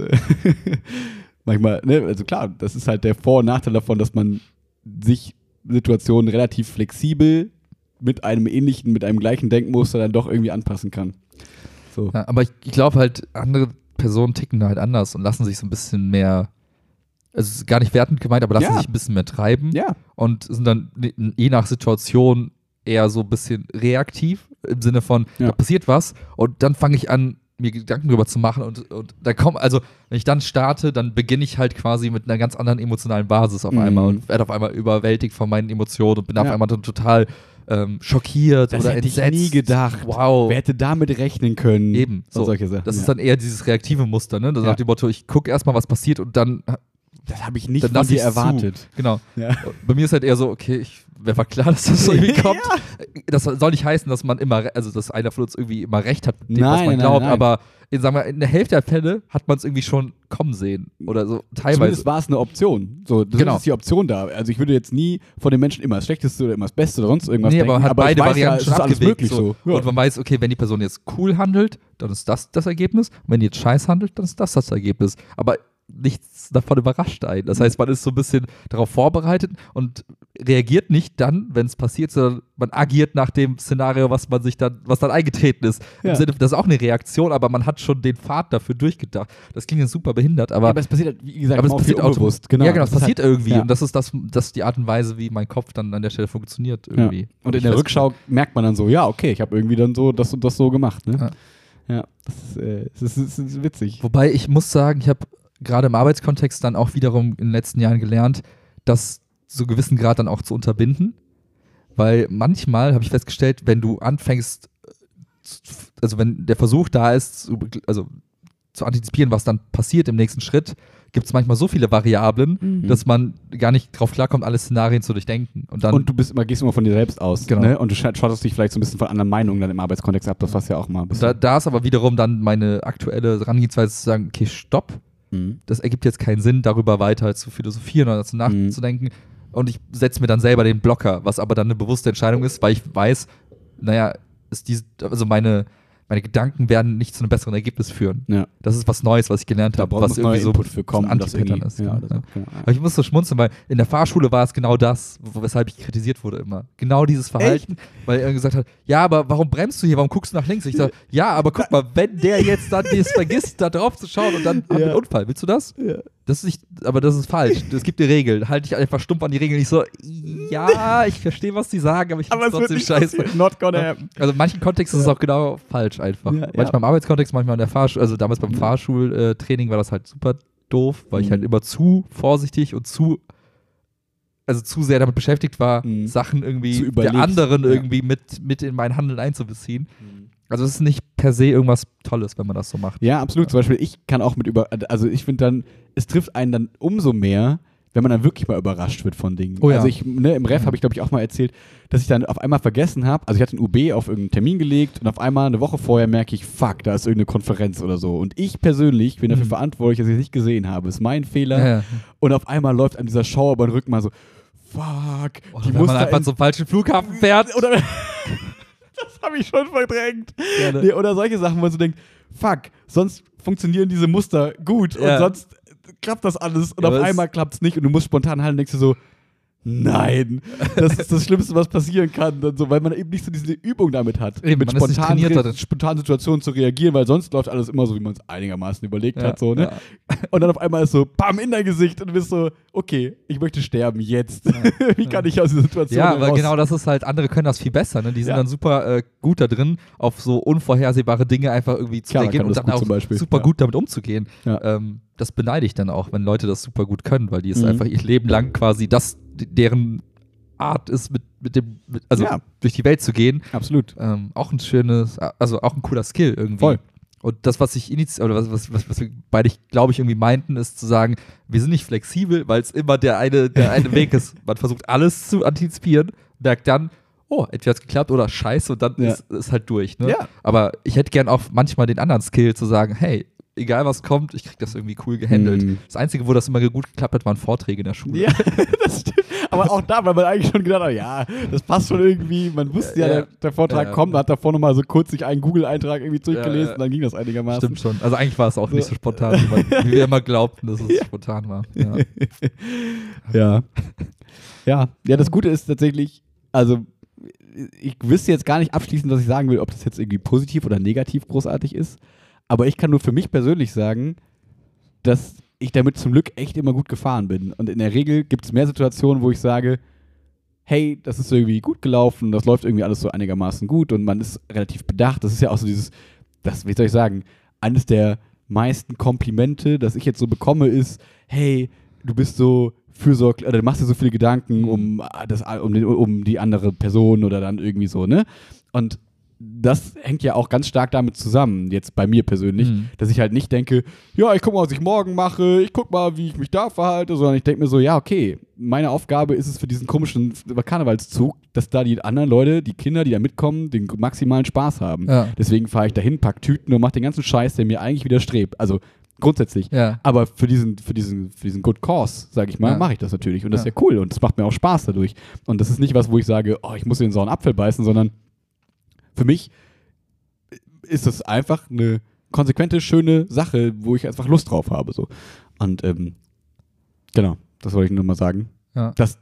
manchmal, ne, also klar, das ist halt der Vor- und Nachteil davon, dass man sich Situationen relativ flexibel mit einem gleichen Denkmuster dann doch irgendwie anpassen kann. So. Ja, aber ich glaube halt, andere Personen ticken da halt anders und lassen sich so ein bisschen mehr, also es ist gar nicht wertend gemeint, aber lassen sich ein bisschen mehr treiben und sind dann je nach Situation eher so ein bisschen reaktiv im Sinne von, da passiert was und dann fange ich an, mir Gedanken drüber zu machen und da kommt, also wenn ich dann starte, dann beginne ich halt quasi mit einer ganz anderen emotionalen Basis auf einmal und werde auf einmal überwältigt von meinen Emotionen und bin auf einmal dann total schockiert das oder hätte entsetzt. Ich nie gedacht. Wow. Wer hätte damit rechnen können? Eben. So. Solche Sachen. Das ist dann eher dieses reaktive Muster, ne? Das nach dem Motto, ich gucke erstmal, was passiert und dann das habe ich nicht von dir erwartet. Genau. Ja. Bei mir ist halt eher so, okay, mir war klar, dass das so irgendwie kommt. Das soll nicht heißen, dass man immer, also dass einer von uns irgendwie immer recht hat mit dem, was man glaubt, aber sagen wir, in der Hälfte der Fälle hat man es irgendwie schon kommen sehen oder so teilweise. Zumindest war es eine Option. So, das ist die Option da. Also ich würde jetzt nie von den Menschen immer das Schlechteste oder immer das Beste oder sonst irgendwas denken. Aber man hat beide Varianten schon abgewegt. So. Ja. Und man weiß, okay, wenn die Person jetzt cool handelt, dann ist das das Ergebnis. Und wenn die jetzt scheiß handelt, dann ist das das Ergebnis. Aber nichts davon überrascht einen. Das heißt, man ist so ein bisschen darauf vorbereitet und reagiert nicht dann, wenn es passiert, sondern man agiert nach dem Szenario, was dann eingetreten ist. Im Sinne, das ist auch eine Reaktion, aber man hat schon den Pfad dafür durchgedacht. Das klingt jetzt super behindert, aber es passiert, wie gesagt, aber es passiert unbewusst. Genau, es passiert halt irgendwie und das ist die Art und Weise, wie mein Kopf dann an der Stelle funktioniert irgendwie. Ja. Und in der Rückschau merkt man dann so, ja, okay, ich habe irgendwie dann so das und das so gemacht. Ne? Ja, das ist witzig. Wobei ich muss sagen, ich habe gerade im Arbeitskontext dann auch wiederum in den letzten Jahren gelernt, das zu gewissen Grad dann auch zu unterbinden, weil manchmal habe ich festgestellt, wenn du anfängst, also wenn der Versuch da ist, zu antizipieren, was dann passiert im nächsten Schritt, gibt es manchmal so viele Variablen, dass man gar nicht drauf klarkommt, alle Szenarien zu durchdenken. Und du gehst immer von dir selbst aus. Genau. Ne? Und du schottest dich vielleicht so ein bisschen von anderen Meinungen dann im Arbeitskontext ab, das was ja auch mal ein bisschen. Da ist aber wiederum dann meine aktuelle Herangehensweise zu sagen, okay, stopp. Das ergibt jetzt keinen Sinn, darüber weiter zu philosophieren oder nachzudenken. und ich setze mir dann selber den Blocker, was aber dann eine bewusste Entscheidung ist, weil ich weiß, naja, also meine Gedanken werden nicht zu einem besseren Ergebnis führen. Ja. Das ist was Neues, was ich gelernt habe, was irgendwie so Input für kommen, ein Anti-Pattern ist. Ja, Ja. Aber ich muss so schmunzeln, weil in der Fahrschule war es genau das, weshalb ich kritisiert wurde immer. Genau dieses Verhalten, weil er gesagt hat, ja, aber warum bremst du hier, warum guckst du nach links? Ich sage, ja, aber guck mal, wenn der jetzt dann das vergisst, da drauf zu schauen und dann haben wir einen Unfall, willst du das? Ja. Das ist nicht, aber das ist falsch. Es gibt die Regeln. Halte dich einfach stumpf an die Regeln. Ich so, ja, ich verstehe, was die sagen, aber ich finde es trotzdem scheiße. Not gonna happen. Also in manchen Kontexten ist es auch genau falsch einfach. Ja, manchmal im Arbeitskontext, manchmal in der Fahrschule, also damals beim Fahrschultraining war das halt super doof, weil ich halt immer zu vorsichtig und zu sehr damit beschäftigt war, Sachen irgendwie der anderen irgendwie mit in mein Handeln einzubeziehen. Also es ist nicht per se irgendwas Tolles, wenn man das so macht. Ja, absolut. Zum Beispiel, ich kann auch also ich finde dann, es trifft einen dann umso mehr, wenn man dann wirklich mal überrascht wird von Dingen. Oh ja. Also im Ref habe ich, glaube ich, auch mal erzählt, dass ich dann auf einmal vergessen habe, also ich hatte ein UB auf irgendeinen Termin gelegt und auf einmal eine Woche vorher merke ich, fuck, da ist irgendeine Konferenz oder so. Und ich persönlich bin dafür verantwortlich, dass ich es nicht gesehen habe. Ist mein Fehler. Ja. Und auf einmal läuft einem dieser Schauer über den Rücken mal so, fuck. Oder wenn man einfach zum falschen Flughafen fährt. Oder das habe ich schon verdrängt. Nee, oder solche Sachen, wo man so denkt, fuck, sonst funktionieren diese Muster gut und sonst klappt das alles und auf einmal klappt es nicht und du musst spontan halten und denkst du so, nein, das ist das Schlimmste, was passieren kann, und so, weil man eben nicht so diese Übung damit hat, eben, mit spontanen Situationen zu reagieren, weil sonst läuft alles immer so, wie man es einigermaßen überlegt hat. So, ne? Ja. Und dann auf einmal ist so, bam, in dein Gesicht und du bist so, okay, ich möchte sterben jetzt. Ja. Wie kann ich aus dieser Situation raus? Ja, weil genau das ist halt, andere können das viel besser. Ne? Die sind dann super gut da drin, auf so unvorhersehbare Dinge einfach irgendwie zu reagieren und dann auch super gut damit umzugehen. Ja. Das beneide ich dann auch, wenn Leute das super gut können, weil die es einfach ihr Leben lang quasi deren Art ist, durch die Welt zu gehen. Absolut. Auch ein schönes, also auch ein cooler Skill irgendwie. Voll. Und das, was was wir beide, glaube ich, irgendwie meinten, ist zu sagen, wir sind nicht flexibel, weil es immer der eine Weg ist. Man versucht alles zu antizipieren, merkt dann, oh, entweder hat es geklappt oder scheiße und dann ist halt durch. Ne? Ja. Aber ich hätte gern auch manchmal den anderen Skill zu sagen, hey, egal was kommt, ich krieg das irgendwie cool gehandelt. Das Einzige, wo das immer gut geklappt hat, waren Vorträge in der Schule. Ja, das stimmt. Aber auch da, weil man eigentlich schon gedacht hat, ja, das passt schon irgendwie. Man wusste ja, der Vortrag kommt, man hat davor nochmal so kurz sich einen Google-Eintrag irgendwie durchgelesen und dann ging das einigermaßen. Stimmt schon. Also eigentlich war es auch nicht so spontan, wie wir immer glaubten, dass es spontan war. Ja, das Gute ist tatsächlich, also ich wüsste jetzt gar nicht abschließend, was ich sagen will, ob das jetzt irgendwie positiv oder negativ großartig ist. Aber ich kann nur für mich persönlich sagen, dass ich damit zum Glück echt immer gut gefahren bin. Und in der Regel gibt es mehr Situationen, wo ich sage, hey, das ist irgendwie gut gelaufen, das läuft irgendwie alles so einigermaßen gut und man ist relativ bedacht. Das ist ja auch so wie soll ich sagen, eines der meisten Komplimente, das ich jetzt so bekomme, ist, hey, du bist so fürsorglich, oder du machst dir so viele Gedanken um die andere Person oder dann irgendwie so, ne? Und das hängt ja auch ganz stark damit zusammen, jetzt bei mir persönlich, dass ich halt nicht denke, ja, ich guck mal, was ich morgen mache, ich guck mal, wie ich mich da verhalte, sondern ich denke mir so, ja, okay, meine Aufgabe ist es für diesen komischen Karnevalszug, dass da die anderen Leute, die Kinder, die da mitkommen, den maximalen Spaß haben. Ja. Deswegen fahre ich dahin, pack Tüten und mach den ganzen Scheiß, der mir eigentlich widerstrebt. Also grundsätzlich. Ja. Aber für diesen Good Cause, sage ich mal, mache ich das natürlich. Und das ist ja cool und es macht mir auch Spaß dadurch. Und das ist nicht was, wo ich sage, oh, ich muss in den sauren Apfel beißen, sondern für mich ist das einfach eine konsequente, schöne Sache, wo ich einfach Lust drauf habe. So. Und genau, das wollte ich nur mal sagen. Ja. Dass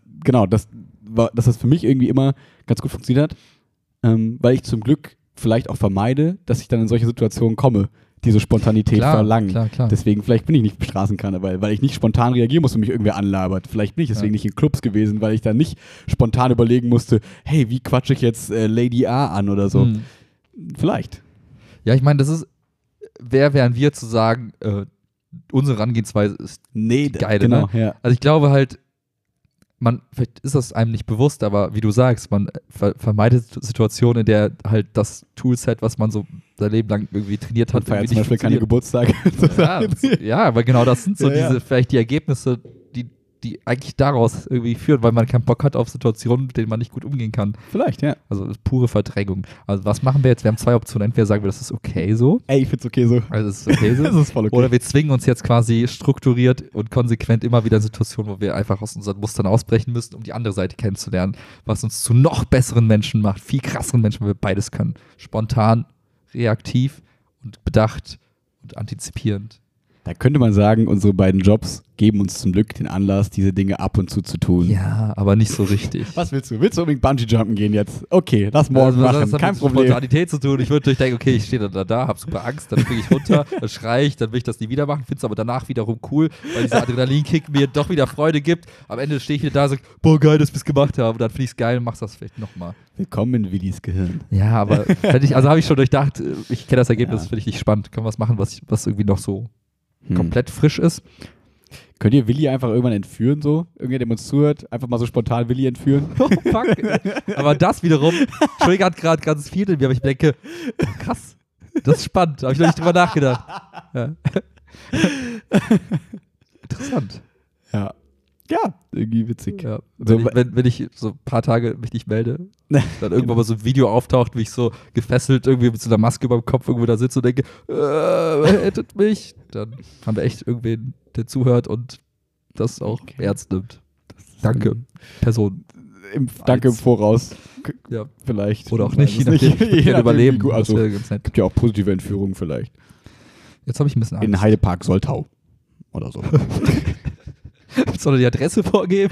das für mich irgendwie immer ganz gut funktioniert hat, weil ich zum Glück vielleicht auch vermeide, dass ich dann in solche Situationen komme, diese Spontanität verlangen. Klar. Deswegen, vielleicht bin ich nicht im Straßenkarneval, weil ich nicht spontan reagieren muss und mich irgendwer anlabert. Vielleicht bin ich deswegen nicht in Clubs gewesen, weil ich dann nicht spontan überlegen musste, hey, wie quatsche ich jetzt Lady A an oder so. Vielleicht. Ja, ich meine, das ist, wer wären wir zu sagen, unsere Herangehensweise ist geil. Genau, ne? Ja. Also ich glaube halt, vielleicht ist das einem nicht bewusst, aber wie du sagst, man vermeidet Situationen, in der halt das Toolset, was man so sein Leben lang irgendwie trainiert hat, feiert zum Beispiel keine Geburtstage. Ja, aber genau das sind so vielleicht die Ergebnisse, die die eigentlich daraus irgendwie führen, weil man keinen Bock hat auf Situationen, mit denen man nicht gut umgehen kann. Vielleicht, ja. Also pure Verdrängung. Also was machen wir jetzt? Wir haben 2 Optionen. Entweder sagen wir, das ist okay so. Ey, ich find's okay so. Also es ist okay so. Das ist voll okay. Oder wir zwingen uns jetzt quasi strukturiert und konsequent immer wieder in Situationen, wo wir einfach aus unseren Mustern ausbrechen müssen, um die andere Seite kennenzulernen, was uns zu noch besseren Menschen macht, viel krasseren Menschen, weil wir beides können. Spontan, reaktiv und bedacht und antizipierend. Da könnte man sagen, unsere beiden Jobs geben uns zum Glück den Anlass, diese Dinge ab und zu tun. Ja, aber nicht so richtig. Was willst du? Willst du unbedingt Bungee-Jumpen gehen jetzt? Okay, lass morgen machen, das hat kein mit Problem. Spontanität zu tun. Ich würde durchdenken, okay, ich stehe dann da, habe super Angst, dann springe ich runter, dann schreie ich, dann will ich das nie wieder machen, finde es aber danach wiederum cool, weil dieser Adrenalinkick mir doch wieder Freude gibt. Am Ende stehe ich wieder da und sage, boah, geil, dass wir es gemacht haben. Und dann finde ich es geil und machst das vielleicht nochmal. Willkommen in Willis Gehirn. Ja, aber habe ich schon durchdacht, ich kenne das Ergebnis, Ja. finde ich nicht spannend. Können wir was machen, was irgendwie noch so komplett frisch ist? Könnt ihr Willi einfach irgendwann entführen, so? Irgendwer, der uns zuhört, einfach mal so spontan Willi entführen? Oh, fuck. Aber das wiederum triggert gerade ganz viel in mir, aber ich denke, oh, krass, das ist spannend. Habe ich noch nicht drüber nachgedacht. Ja. Interessant. Ja. Ja, irgendwie witzig. Ja. So, Wenn ich so ein paar Tage mich nicht melde, dann irgendwann mal so ein Video auftaucht, wie ich so gefesselt irgendwie mit so einer Maske über dem Kopf irgendwo da sitze und denke, rettet mich. Dann haben wir echt irgendwen, der zuhört und das auch ernst nimmt. Danke, Person. Danke im Voraus. Ja. Vielleicht. Oder auch nicht, je Weiß es nachdem, Je nachdem, überleben. wie gut- Also, Das wäre ganz nett. gibt ja auch positive Entführungen vielleicht. Jetzt habe ich ein bisschen Angst. In Heidepark Soltau. Oder so. Soll er die Adresse vorgeben?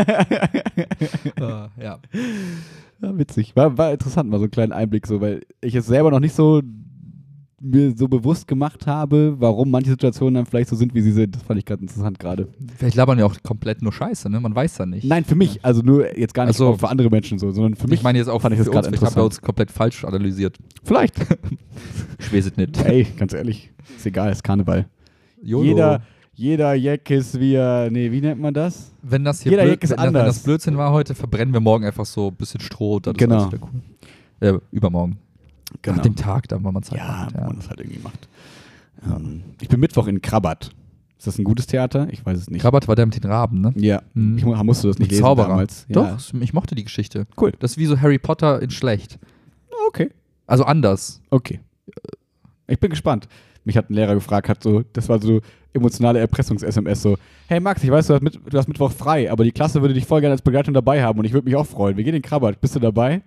Ja. Ja, witzig. War interessant, mal so einen kleinen Einblick, so, weil ich es selber noch nicht so mir so bewusst gemacht habe, warum manche Situationen dann vielleicht so sind, wie sie sind. Das fand ich gerade interessant gerade. Vielleicht labern ja auch komplett nur Scheiße, ne? Man weiß ja nicht. Nein, für mich, also nur jetzt gar nicht Ach so. für andere Menschen so, sondern für mich Ich meine jetzt auch fand ich das für uns, gerade ich habe interessant. uns komplett falsch analysiert. Vielleicht. Ich weiß es nicht. Ey, ganz ehrlich, ist egal, ist Karneval. YOLO. Jeder Jack ist wie nennt man das? Wenn das hier Jeder Jack ist wenn anders. das Blödsinn war heute, verbrennen wir morgen einfach so ein bisschen Stroh und dann Genau. ist alles wieder cool. Übermorgen. Genau. Nach dem Tag, dann, wenn man Zeit Ja, macht. wenn man das halt irgendwie macht. Ich bin Mittwoch in Krabat. Ist das ein gutes Theater? Ich weiß es nicht. Krabat war der mit den Raben, ne? Ja, Mhm. ich musste das nicht Mit lesen Zauberer. damals. Doch, Ja. ich mochte die Geschichte. Cool. Das ist wie so Harry Potter in schlecht. Okay. Also anders. Okay. Ich bin gespannt. Mich hat ein Lehrer gefragt, das war so emotionale Erpressungs-SMS, so, hey Max, ich weiß, du hast Mittwoch frei, aber die Klasse würde dich voll gerne als Begleitung dabei haben und ich würde mich auch freuen. Wir gehen in Krabat. Bist du dabei?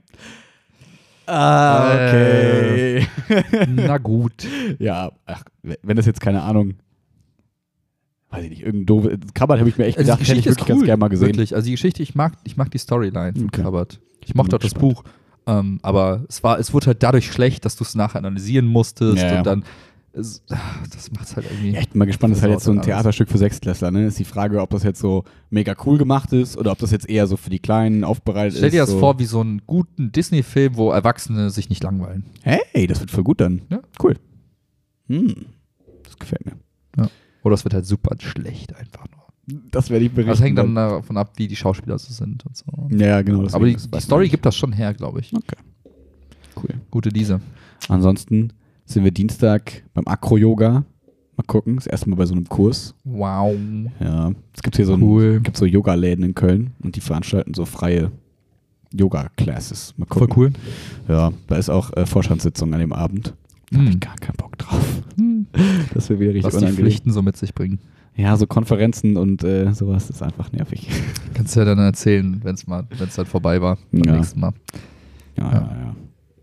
Okay. Na gut. Ja, ach, wenn das jetzt, keine Ahnung, weiß ich nicht, irgendein doofe, Krabat habe ich mir echt gedacht, hätte ich wirklich ganz gerne mal gesehen. Wirklich. Also die Geschichte, ich mag die Storyline von Okay. Krabat. Ich mochte auch das gespannt. Buch. Aber es wurde halt dadurch schlecht, dass du es nachher analysieren musstest Ja, ja. und dann das macht es halt irgendwie. Ja, ich bin mal gespannt, das ist halt jetzt so ein Alles. Theaterstück für Sechstklässler, ne? Ist die Frage, ob das jetzt so mega cool gemacht ist oder ob das jetzt eher so für die Kleinen aufbereitet ist. Stell dir das so. vor wie so einen guten Disney-Film, wo Erwachsene sich nicht langweilen. Hey, das wird voll gut dann. Ja. Cool. Das gefällt mir. Oder es wird halt super schlecht einfach nur. Das werde ich berichten. Das hängt dann davon ab, wie die Schauspieler so sind und so. Ja, genau. Aber die deswegen, das weiß Story man gibt das schon her, glaube ich. Okay. Cool. Gute Lise. Ansonsten sind wir Dienstag beim Acro-Yoga. Mal gucken. Das erste Mal bei so einem Kurs. Wow. Ja. Es gibt hier so Cool. gibt so Yoga-Läden in Köln und die veranstalten so freie Yoga-Classes. Mal gucken. Voll cool. Ja, da ist auch Vorstandssitzung an dem Abend. Da habe ich gar keinen Bock drauf. Das wäre wieder richtig Was die unangenehm. Pflichten so mit sich bringen. Ja, so Konferenzen und sowas ist einfach nervig. Kannst du ja dann erzählen, wenn es dann vorbei war. Beim Ja. nächsten Mal. Ja.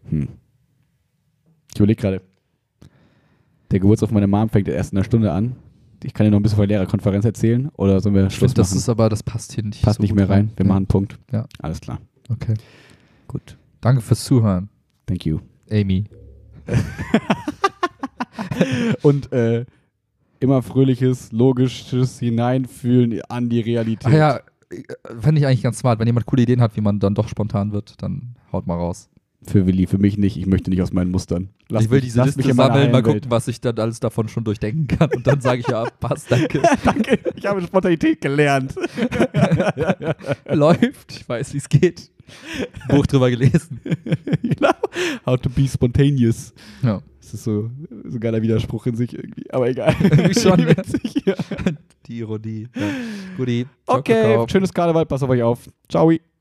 Ich überlege gerade, der Geburtstag von meiner Mom fängt erst in einer Stunde an. Ich kann dir noch ein bisschen von der Lehrerkonferenz erzählen oder sollen wir Ich Schluss finde, das machen? ist aber, das passt hier nicht. Passt so nicht gut mehr rein. Wir Ja. machen einen Punkt. Ja. Alles klar. Okay. Gut. Danke fürs Zuhören, Thank you. Amy. Und immer fröhliches, logisches Hineinfühlen an die Realität. Ach ja, fände ich eigentlich ganz smart. Wenn jemand coole Ideen hat, wie man dann doch spontan wird, dann haut mal raus. Für Willi, für mich nicht. Ich möchte nicht aus meinen Mustern. Ich will diese Liste mich in meiner sammeln, mal heilen gucken, was ich dann alles davon schon durchdenken kann. Und dann sage ich ja, passt, danke. Welt. Danke, ich habe Spontanität gelernt. Läuft, ich weiß, wie es geht. Buch drüber gelesen. Genau. How to be spontaneous. Ja. Das ist so ein geiler Widerspruch in sich irgendwie. Aber egal. Irgendwie schon, Wie witzig, ja. Die Ironie. Ja. Guti. Okay, schönes Karneval, pass auf euch auf. Ciao.